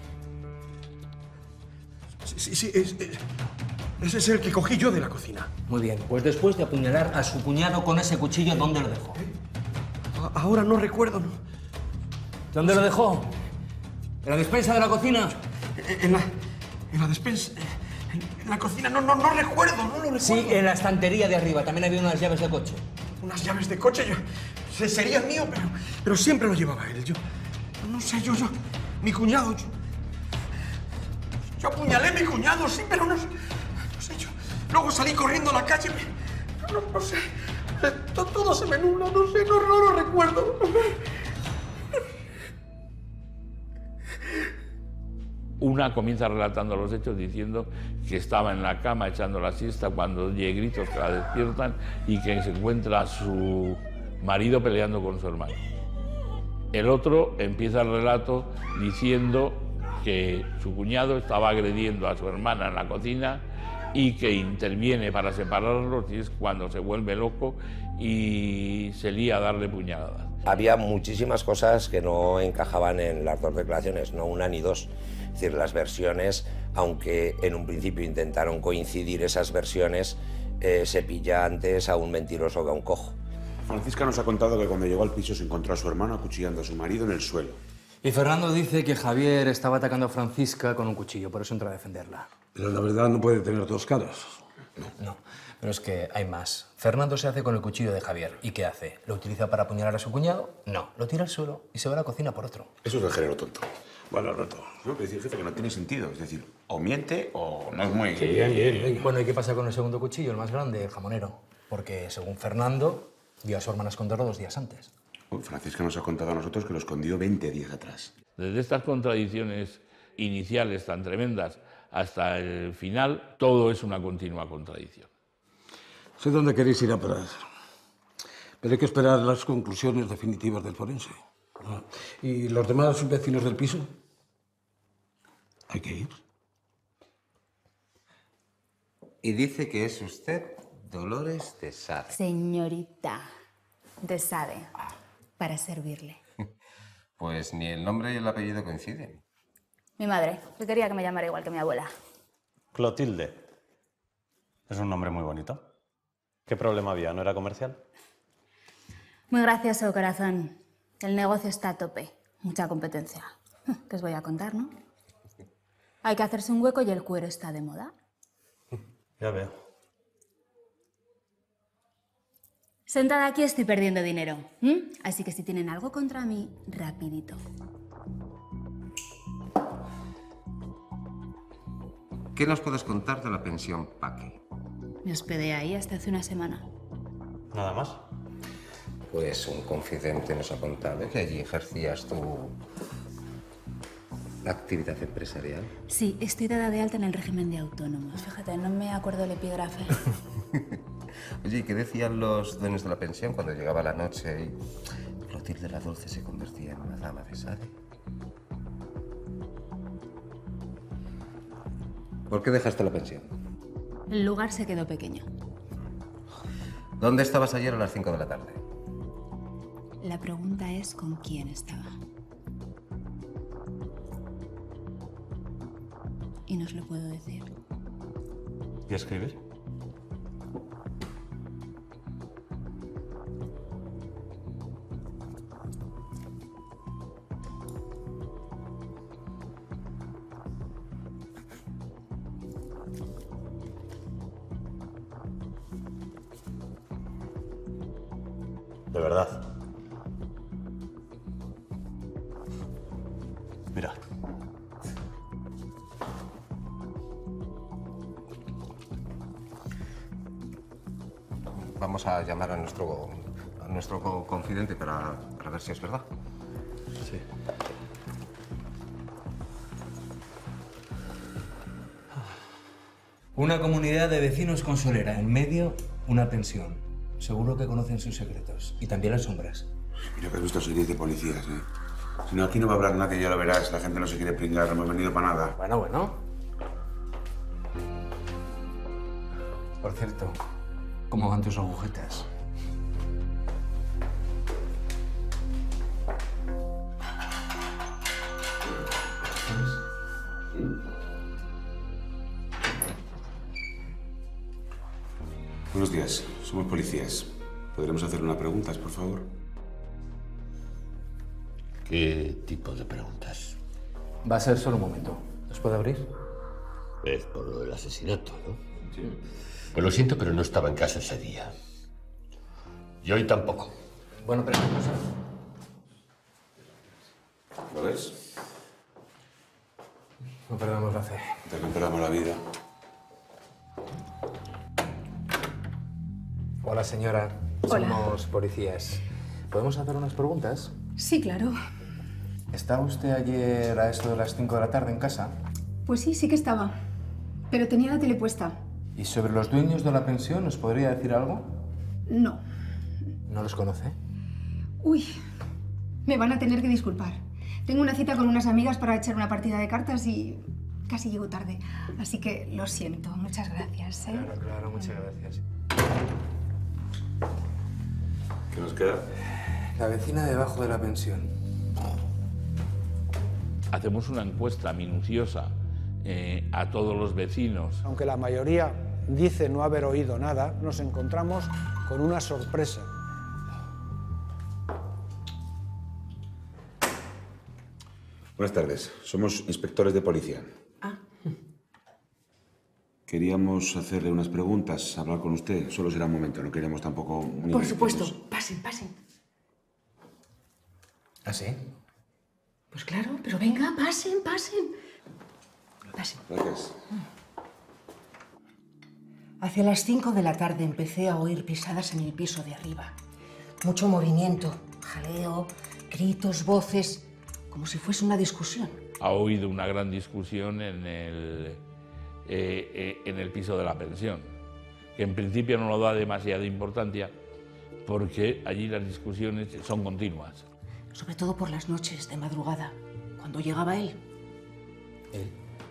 Sí, sí, sí. Es, es- ese es el que cogí yo de la cocina. Muy bien, pues después de apuñalar a su cuñado con ese cuchillo, ¿dónde lo dejó? A- Ahora no recuerdo, ¿no? ¿Dónde lo dejó? ¿En la despensa de la cocina? En la, en la despensa. En la cocina. No, no, no recuerdo, no lo recuerdo. Sí, en la estantería de arriba. También había unas llaves de coche. Unas llaves de coche. Yo, se- sería mío, pero, pero siempre lo llevaba él. Yo, no sé, yo, yo, mi cuñado, yo, yo apuñalé a mi cuñado, sí, pero no, no sé, yo, luego salí corriendo a la calle, pero no, no sé, todo, todo se me nubla, no sé, no, no lo recuerdo. Una comienza relatando los hechos diciendo que estaba en la cama echando la siesta cuando oye gritos que la despiertan y que se encuentra a su marido peleando con su hermano. El otro empieza el relato diciendo que su cuñado estaba agrediendo a su hermana en la cocina y que interviene para separarlos y es cuando se vuelve loco y se lía a darle puñaladas. Había muchísimas cosas que no encajaban en las dos declaraciones, no una ni dos. Es decir, las versiones, aunque en un principio intentaron coincidir esas versiones, eh, se pilla antes a un mentiroso que a un cojo. Francisca nos ha contado que cuando llegó al piso se encontró a su hermano acuchillando a su marido en el suelo. Y Fernando dice que Javier estaba atacando a Francisca con un cuchillo, por eso entra a defenderla. Pero la verdad no puede tener dos caras. No, pero es que hay más. Fernando se hace con el cuchillo de Javier. ¿Y qué hace? ¿Lo utiliza para apuñalar a su cuñado? No, lo tira al suelo y se va a la cocina por otro. Eso es el género tonto. Bueno, roto. No, pero decir, jefe, que no tiene sentido. Es decir, o miente o no es muy... Bueno, ¿y qué pasa con el segundo cuchillo, el más grande, el jamonero? Porque, según Fernando, vio a su hermana esconderlo dos días antes. Uy, Francisca nos ha contado a nosotros que lo escondió veinte días atrás. Desde estas contradicciones iniciales tan tremendas hasta el final, todo es una continua contradicción. Sé dónde queréis ir a parar. Pero hay que esperar las conclusiones definitivas del forense. Ah, ¿y los demás vecinos del piso? Hay que ir. Y dice que es usted Dolores de Sade. Señorita de Sade, para servirle. Pues ni el nombre y el apellido coinciden. Mi madre, que quería que me llamara igual que mi abuela. Clotilde. Es un nombre muy bonito. ¿Qué problema había? ¿No era comercial? Muy gracioso, corazón. El negocio está a tope. Mucha competencia. ¿Qué os voy a contar, no? Hay que hacerse un hueco y el cuero está de moda. Ya veo. Sentada aquí estoy perdiendo dinero. ¿m? Así que si tienen algo contra mí, rapidito. ¿Qué nos puedes contar de la pensión Paque? Me hospedé ahí hasta hace una semana. ¿Nada más? Pues un confidente nos ha contado que allí ejercías tu actividad empresarial. Sí, estoy dada de alta en el régimen de autónomos. Fíjate, no me acuerdo el epígrafe. Oye, ¿y qué decían los dueños de la pensión cuando llegaba la noche y Clotilde la Dulce se convertía en una dama de Sade? ¿Por qué dejaste la pensión? El lugar se quedó pequeño. ¿Dónde estabas ayer a las cinco de la tarde? La pregunta es con quién estaba. Y no os lo puedo decir. ¿Y escribir? De verdad. Mira. Vamos a llamar a nuestro, a nuestro co- confidente para, para ver si es verdad. Sí. Una comunidad de vecinos con solera. En medio, una pensión. Seguro que conocen sus secretos. Y también las sombras. Mira que has visto series de policías, ¿eh? Si no, aquí no va a hablar nadie, ya lo verás. La gente no se quiere pringar, no hemos venido para nada. Bueno, bueno. Por cierto, ¿cómo van tus agujetas? Buenos días, somos policías. ¿Podremos hacer unas preguntas, por favor? ¿Qué tipo de preguntas? Va a ser solo un momento. ¿Os puedo abrir? Es por lo del asesinato, ¿no? Sí. Pues lo siento, pero no estaba en casa ese día. Y hoy tampoco. Bueno, pero una cosa. ¿Lo ves? No perdamos la fe. También perdamos la vida. Hola, señora. Hola. Somos policías. ¿Podemos hacer unas preguntas? Sí, claro. ¿Estaba usted ayer a eso de las cinco de la tarde en casa? Pues sí, sí que estaba. Pero tenía la tele puesta. ¿Y sobre los dueños de la pensión nos podría decir algo? No. ¿No los conoce? Uy, me van a tener que disculpar. Tengo una cita con unas amigas para echar una partida de cartas y casi llego tarde. Así que lo siento. Muchas gracias, ¿eh? Claro, claro. Muchas gracias. ¿Qué nos queda? La vecina debajo de la pensión. Hacemos una encuesta minuciosa eh, a todos los vecinos. Aunque la mayoría dice no haber oído nada, nos encontramos con una sorpresa. Buenas tardes, somos inspectores de policía. Ah. Queríamos hacerle unas preguntas, hablar con usted. Solo será un momento, no queremos tampoco... muy Por íntimos. supuesto. Pasen, pasen. ¿Ah, sí? Pues claro, pero venga, pasen, pasen. Pasen. Gracias. Hacia las cinco de la tarde empecé a oír pisadas en el piso de arriba. Mucho movimiento, jaleo, gritos, voces, como si fuese una discusión. Ha oído una gran discusión en el, eh, eh, en el piso de la pensión, que en principio no lo da demasiada importancia porque allí las discusiones son continuas. Sobre todo por las noches, de madrugada, cuando llegaba él. ¿Él?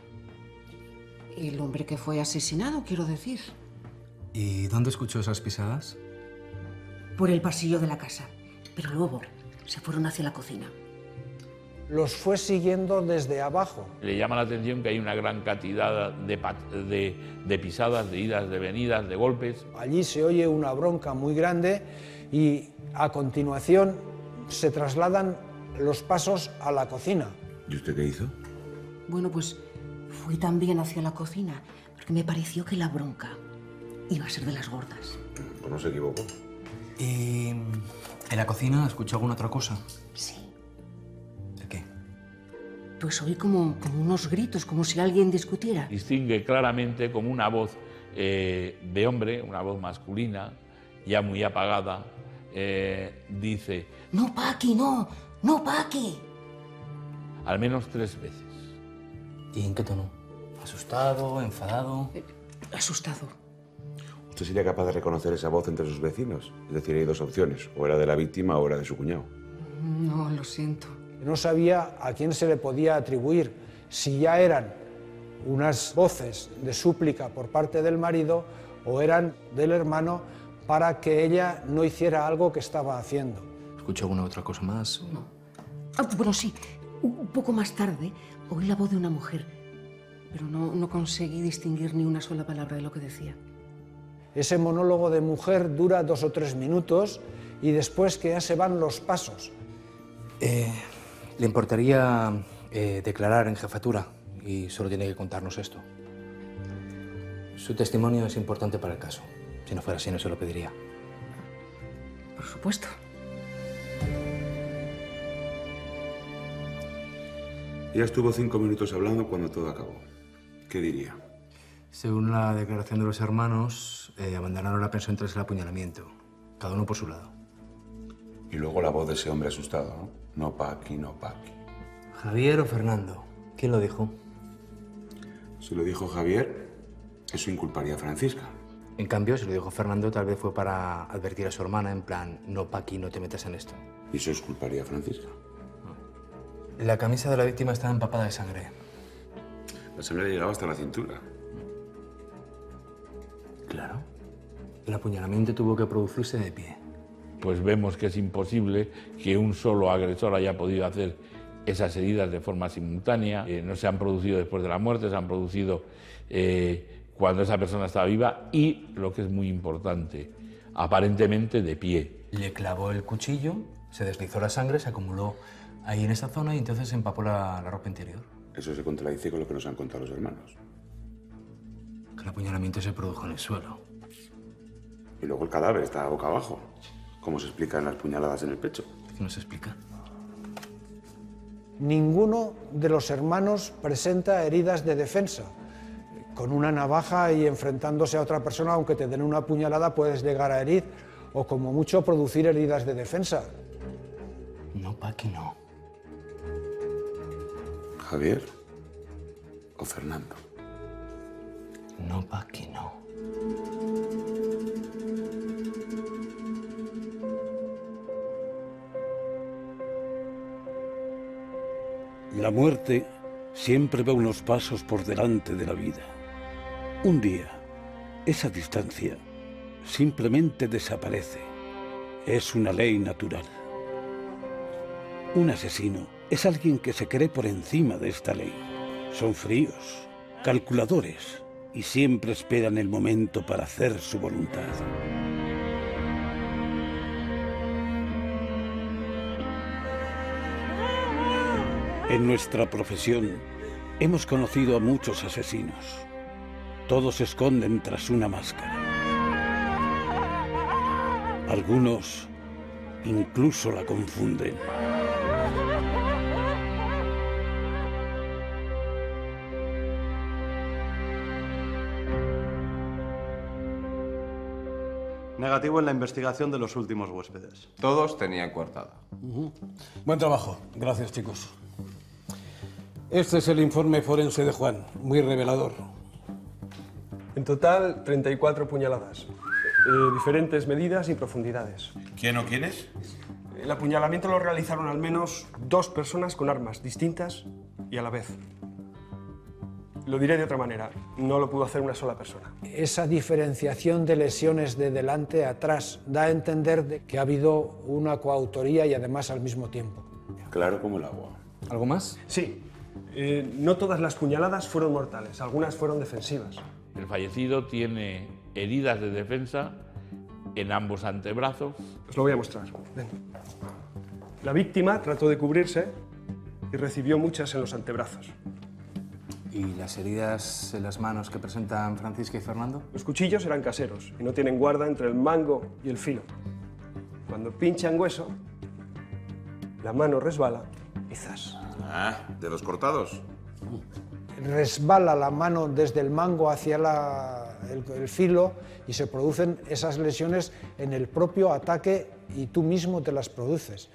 El hombre que fue asesinado, quiero decir. ¿Y dónde escuchó esas pisadas? Por el pasillo de la casa. Pero luego se fueron hacia la cocina. Los fue siguiendo desde abajo. Le llama la atención que hay una gran cantidad de, pat- de, de pisadas, de idas, de venidas, de golpes. Allí se oye una bronca muy grande y a continuación se trasladan los pasos a la cocina. ¿Y usted qué hizo? Bueno, pues fui también hacia la cocina, porque me pareció que la bronca iba a ser de las gordas. Pues no se equivocó. ¿Y en la cocina escuchó alguna otra cosa? Sí. ¿De qué? Pues oí como, como unos gritos, como si alguien discutiera. Distingue claramente como una voz eh, de hombre, una voz masculina, ya muy apagada, eh, dice... No, Paqui, no, no, Paqui. Al menos tres veces. ¿Y en qué tono? ¿Asustado, enfadado? Eh, asustado. ¿Usted sería capaz de reconocer esa voz entre sus vecinos? Es decir, hay dos opciones, o era de la víctima o era de su cuñado. No, lo siento. No sabía a quién se le podía atribuir, si ya eran unas voces de súplica por parte del marido o eran del hermano para que ella no hiciera algo que estaba haciendo. ¿Escuchó alguna otra cosa más? No. Ah, bueno, sí. Un poco más tarde oí la voz de una mujer, pero no, no conseguí distinguir ni una sola palabra de lo que decía. Ese monólogo de mujer dura dos o tres minutos y después que ya se van los pasos. Eh, ¿Le importaría eh, declarar en jefatura? Y solo tiene que contarnos esto. Su testimonio es importante para el caso. Si no fuera así, no se lo pediría. Por supuesto. Ella estuvo cinco minutos hablando cuando todo acabó. ¿Qué diría? Según la declaración de los hermanos, eh, abandonaron la pensión tras el apuñalamiento. Cada uno por su lado. Y luego la voz de ese hombre asustado, ¿no? No pa' aquí, no pa' aquí. ¿Javier o Fernando? ¿Quién lo dijo? Si lo dijo Javier, eso inculparía a Francisca. En cambio, si lo dijo Fernando, tal vez fue para advertir a su hermana, en plan, no pa' aquí, no te metas en esto. Y eso exculparía a Francisca. La camisa de la víctima estaba empapada de sangre. La sangre llegaba hasta la cintura. Claro. El apuñalamiento tuvo que producirse de pie. Pues vemos que es imposible que un solo agresor haya podido hacer esas heridas de forma simultánea. Eh, no se han producido después de la muerte, se han producido eh, cuando esa persona estaba viva y, lo que es muy importante, aparentemente de pie. Le clavó el cuchillo, se deslizó la sangre, se acumuló ahí en esa zona y entonces se empapó la, la ropa interior. Eso se contradice con lo que nos han contado los hermanos. Que el apuñalamiento se produjo en el suelo. Y luego el cadáver está boca abajo. ¿Cómo se explican las puñaladas en el pecho? ¿Qué nos explica? Ninguno de los hermanos presenta heridas de defensa. Con una navaja y enfrentándose a otra persona, aunque te den una puñalada, puedes llegar a herir o como mucho producir heridas de defensa. No, Paqui, no. ¿Javier o Fernando? No, Paqui, no. La muerte siempre va unos pasos por delante de la vida. Un día, esa distancia simplemente desaparece. Es una ley natural. Un asesino es alguien que se cree por encima de esta ley. Son fríos, calculadores y siempre esperan el momento para hacer su voluntad. En nuestra profesión hemos conocido a muchos asesinos. Todos se esconden tras una máscara. Algunos incluso la confunden. Negativo en la investigación de los últimos huéspedes. Todos tenían coartada. Uh-huh. Buen trabajo. Gracias, chicos. Este es el informe forense de Juan, muy revelador. En total, treinta y cuatro puñaladas. Eh, diferentes medidas y profundidades. ¿Quién o quiénes? El apuñalamiento lo realizaron al menos dos personas con armas distintas y a la vez. Lo diré de otra manera, no lo pudo hacer una sola persona. Esa diferenciación de lesiones de delante a atrás da a entender de que ha habido una coautoría y además al mismo tiempo. Claro como el agua. ¿Algo más? Sí. Eh, no todas las puñaladas fueron mortales, algunas fueron defensivas. El fallecido tiene heridas de defensa en ambos antebrazos. Os lo voy a mostrar. Ven. La víctima trató de cubrirse y recibió muchas en los antebrazos. ¿Y las heridas en las manos que presentan Francisca y Fernando? Los cuchillos eran caseros y no tienen guarda entre el mango y el filo. Cuando pinchan hueso, la mano resbala y zas. Ah, ¿de los cortados? Resbala la mano desde el mango hacia la, el, el filo y se producen esas lesiones en el propio ataque y tú mismo te las produces.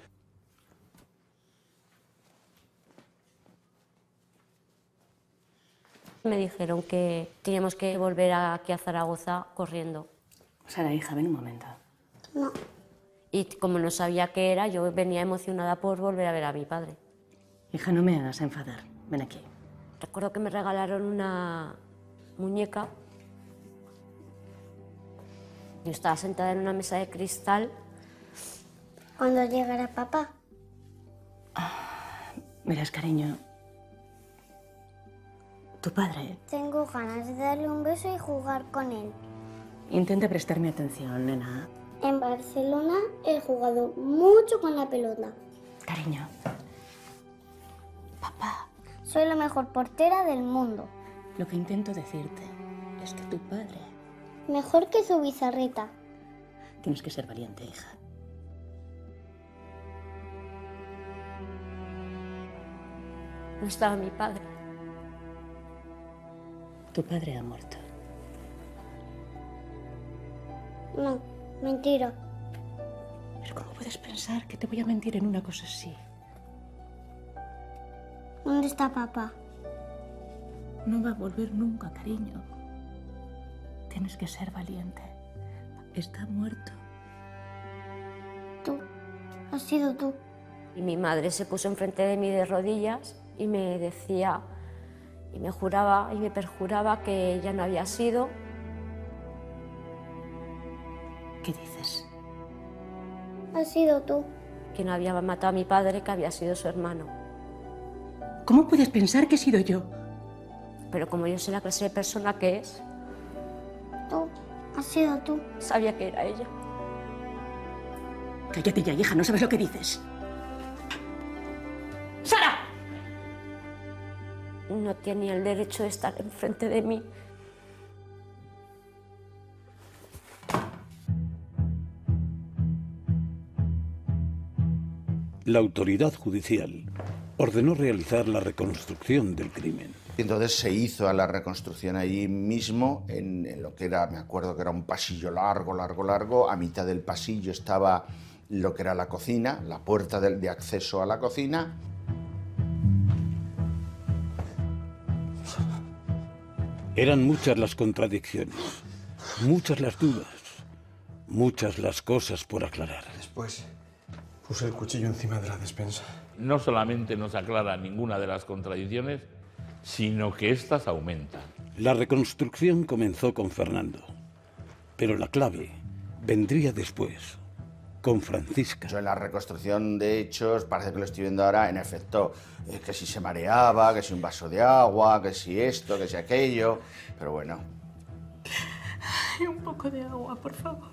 Me dijeron que teníamos que volver aquí a Zaragoza corriendo. Sara, hija, ven un momento. No. Y como no sabía qué era, yo venía emocionada por volver a ver a mi padre. Hija, no me hagas enfadar. Ven aquí. Recuerdo que me regalaron una muñeca. Yo estaba sentada en una mesa de cristal. ¿Cuándo llegará papá? Verás, cariño. Tu padre. Tengo ganas de darle un beso y jugar con él. Intenta prestarme atención, nena. En Barcelona he jugado mucho con la pelota. Cariño. Papá. Soy la mejor portera del mundo. Lo que intento decirte es que tu padre... Mejor que su bizarrita. Tienes que ser valiente, hija. No estaba mi padre. Tu padre ha muerto. No, mentira. ¿Pero cómo puedes pensar que te voy a mentir en una cosa así? ¿Dónde está papá? No va a volver nunca, cariño. Tienes que ser valiente. Está muerto. Tú. Has sido tú. Y mi madre se puso enfrente de mí de rodillas y me decía, y me juraba y me perjuraba que ella no había sido. ¿Qué dices? Has sido tú. Que no había matado a mi padre, que había sido su hermano. ¿Cómo puedes pensar que he sido yo? Pero como yo sé la clase de persona que es, Tú. Has sido tú. sabía que era ella. Cállate ya, hija, no sabes lo que dices. ¡Sara! No tenía el derecho de estar enfrente de mí. La autoridad judicial ordenó realizar la reconstrucción del crimen. Entonces se hizo la reconstrucción allí mismo, en, en lo que era, me acuerdo que era un pasillo largo, largo, largo. A mitad del pasillo estaba lo que era la cocina, la puerta de, de acceso a la cocina. Eran muchas las contradicciones, muchas las dudas, muchas las cosas por aclarar. Después puse el cuchillo encima de la despensa. No solamente no se aclara ninguna de las contradicciones, sino que éstas aumentan. La reconstrucción comenzó con Fernando, pero la clave vendría después, con Francisca. Yo en la reconstrucción de hechos, parece que lo estoy viendo ahora, en efecto, eh, que si se mareaba, que si un vaso de agua, que si esto, que si aquello, pero bueno. Ay, un poco de agua, por favor.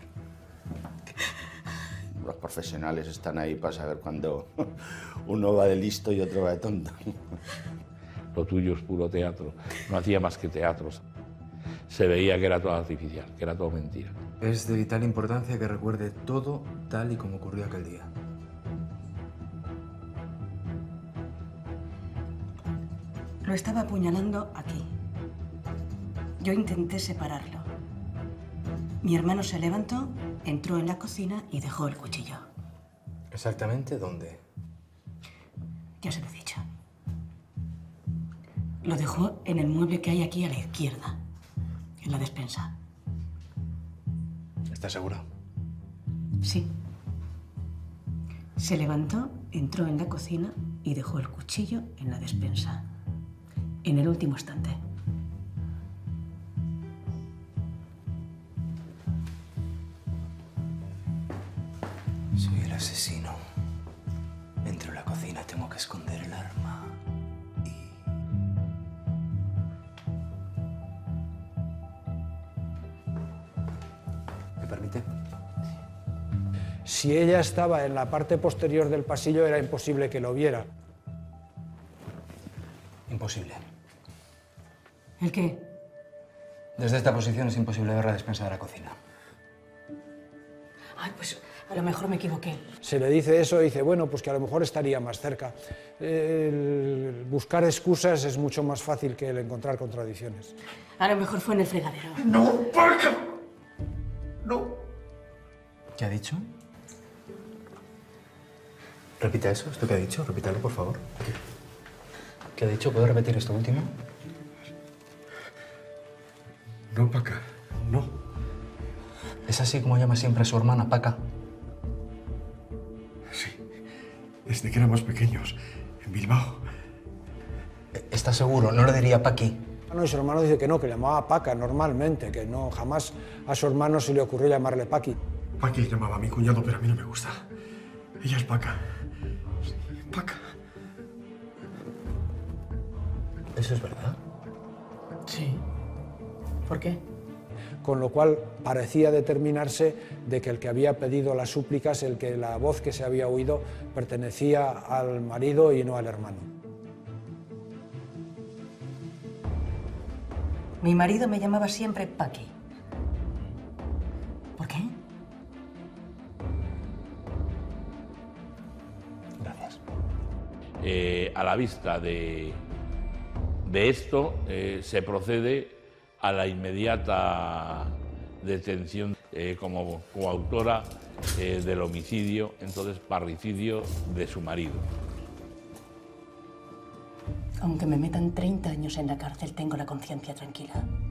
Los profesionales están ahí para saber cuándo uno va de listo y otro va de tonto. Lo tuyo es puro teatro. No hacía más que teatros. Se veía que era todo artificial, que era todo mentira. Es de vital importancia que recuerde todo tal y como ocurrió aquel día. Lo estaba apuñalando aquí. Yo intenté separarlo. Mi hermano se levantó, entró en la cocina y dejó el cuchillo. ¿Exactamente dónde? Ya se lo he dicho. Lo dejó en el mueble que hay aquí a la izquierda, en la despensa. ¿Estás segura? Sí. Se levantó, entró en la cocina y dejó el cuchillo en la despensa, en el último instante. Soy el asesino. Entro en la cocina, tengo que esconder el arma. ¿Me permite? Si ella estaba en la parte posterior del pasillo, era imposible que lo viera. Imposible. ¿El qué? Desde esta posición es imposible ver la despensa de la cocina. Ay, pues a lo mejor me equivoqué. Se le dice eso y dice, bueno, pues que a lo mejor estaría más cerca. El buscar excusas es mucho más fácil que el encontrar contradicciones. A lo mejor fue en el fregadero. ¡No, Paca! ¡No! ¿Qué ha dicho? Repita eso, esto que ha dicho, repítalo, por favor. ¿Qué ha dicho? ¿Puedo repetir esto último? No, Paca, no. ¿Es así como llama siempre a su hermana, Paca? Sí, desde que éramos pequeños, en Bilbao. ¿Estás seguro? No le diría Paqui. No, y su hermano dice que no, que le llamaba Paca normalmente, que no, jamás a su hermano se le ocurrió llamarle Paqui. Paqui le llamaba a mi cuñado, pero a mí no me gusta. Ella es Paca. Sí, Paca. ¿Eso es verdad? Sí. ¿Por qué? Con lo cual parecía determinarse de que el que había pedido las súplicas, el que la voz que se había oído, pertenecía al marido y no al hermano. Mi marido me llamaba siempre Paqui. ¿Por qué? Gracias. Eh, a la vista de, de esto, eh, se procede a la inmediata detención eh, como coautora eh, del homicidio, entonces parricidio, de su marido. Aunque me metan treinta años en la cárcel, tengo la conciencia tranquila.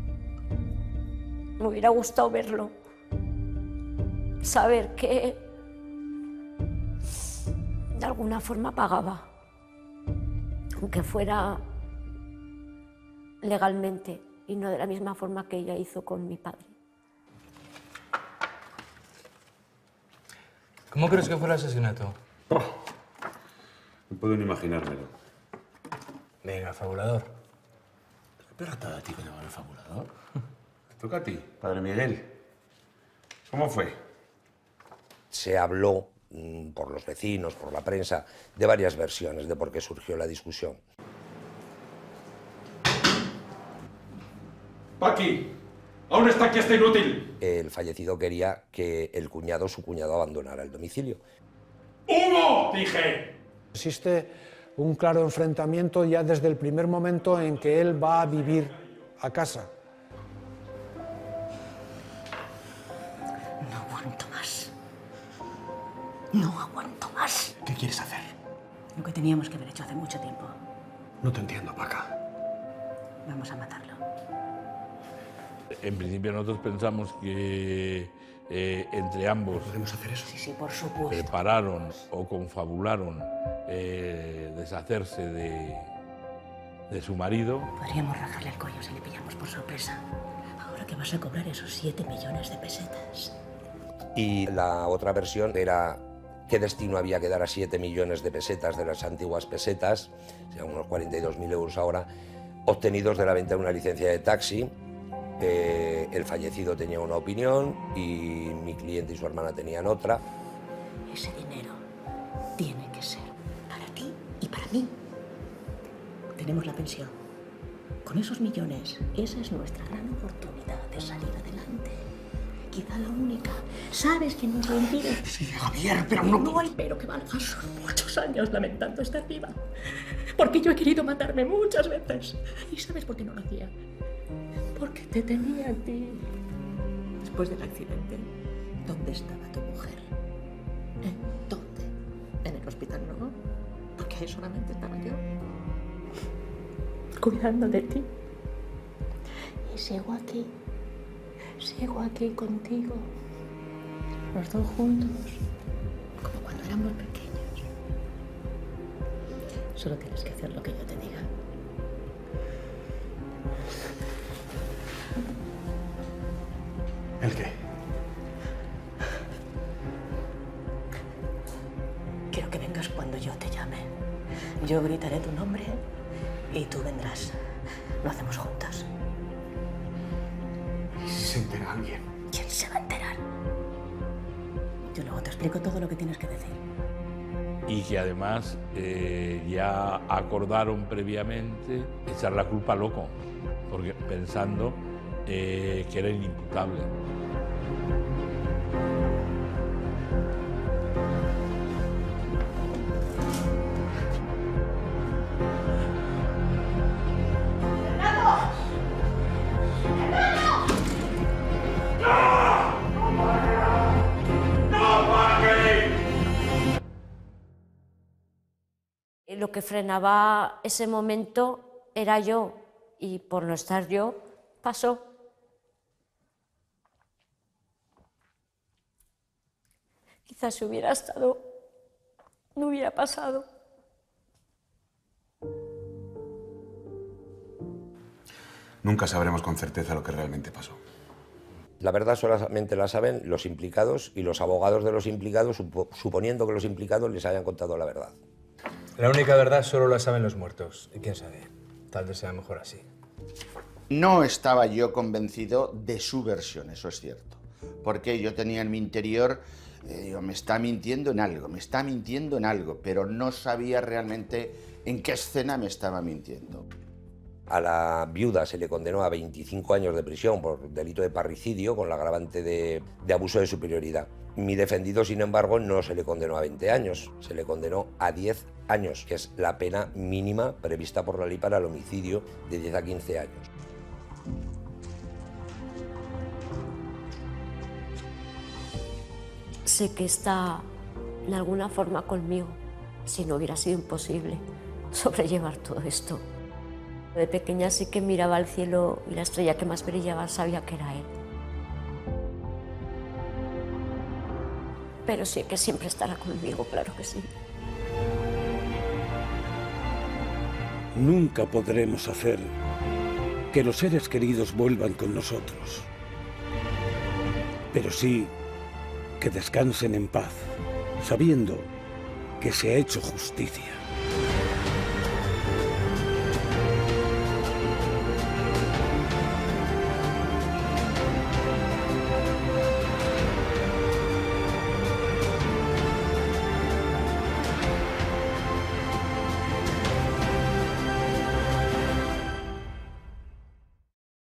Me hubiera gustado verlo, saber que de alguna forma pagaba, aunque fuera legalmente y no de la misma forma que ella hizo con mi padre. ¿Cómo crees que fue el asesinato? Oh, no puedo ni imaginármelo. Venga, fabulador. ¿Qué pegata a ti que llaman el fabulador? Te toca a ti, padre Miguel. ¿Cómo fue? Se habló mmm, por los vecinos, por la prensa, de varias versiones de por qué surgió la discusión. ¡Paqui! ¡Aún está aquí este inútil! El fallecido quería que el cuñado, su cuñado, abandonara el domicilio. ¡Hugo! ¡Dije! Existe un claro enfrentamiento ya desde el primer momento en que él va a vivir a casa. No aguanto más. No aguanto más. ¿Qué quieres hacer? Lo que teníamos que haber hecho hace mucho tiempo. No te entiendo, Paca. Vamos a matarlo. En principio nosotros pensamos que eh, entre ambos ¿Podemos hacer eso? Sí, sí, por supuesto. prepararon o confabularon eh, deshacerse de, de su marido. Podríamos rajarle el cuello si le pillamos por sorpresa. Ahora que vas a cobrar esos siete millones de pesetas. Y la otra versión era qué destino había que dar a siete millones de pesetas de las antiguas pesetas, o sea, unos cuarenta y dos mil euros ahora, obtenidos de la venta de una licencia de taxi. Eh, el fallecido tenía una opinión y mi cliente y su hermana tenían otra. Ese dinero tiene que ser para ti y para mí. Tenemos la pensión. Con esos millones, esa es nuestra gran oportunidad de salir adelante. Quizá la única. ¿Sabes quién nos lo impide? Sí, Javier, pero no... No hay pero que valga. Son muchos años lamentando estar viva. Porque yo he querido matarme muchas veces. ¿Y sabes por qué no lo hacía? Porque te tenía a ti. Después del accidente, ¿dónde estaba tu mujer? ¿Eh? ¿Dónde? En el hospital, ¿no? Porque ahí solamente estaba yo. Cuidando de ti. Y sigo aquí. Sigo aquí contigo. Los dos juntos. Como cuando éramos pequeños. Solo tienes que hacer lo que yo te diga. ¿El qué? Quiero que vengas cuando yo te llame. Yo gritaré tu nombre y tú vendrás. Lo hacemos juntos. ¿Y si se entera alguien? ¿Quién se va a enterar? Yo luego te explico todo lo que tienes que decir. Y que además eh, ya acordaron previamente echar la culpa a Loco, porque pensando eh, que era inimputable. Lo que frenaba ese momento era yo, y por no estar yo, pasó. Quizás si hubiera estado, no hubiera pasado. Nunca sabremos con certeza lo que realmente pasó. La verdad solamente la saben los implicados y los abogados de los implicados, supo- suponiendo que los implicados les hayan contado la verdad. La única verdad solo la saben los muertos. Y quién sabe, tal vez sea mejor así. No estaba yo convencido de su versión, eso es cierto. Porque yo tenía en mi interior, eh, digo, me está mintiendo en algo, me está mintiendo en algo, pero no sabía realmente en qué escena me estaba mintiendo. A la viuda se le condenó a veinticinco años de prisión por delito de parricidio con la agravante de, de abuso de superioridad. Mi defendido, sin embargo, no se le condenó a veinte años, se le condenó a diez años, que es la pena mínima prevista por la ley para el homicidio, de diez a quince años. Sé que está de alguna forma conmigo, si no hubiera sido imposible sobrellevar todo esto. De pequeña sí que miraba al cielo y la estrella que más brillaba sabía que era él. Pero sí que siempre estará conmigo, claro que sí. Nunca podremos hacer que los seres queridos vuelvan con nosotros, pero sí que descansen en paz, sabiendo que se ha hecho justicia.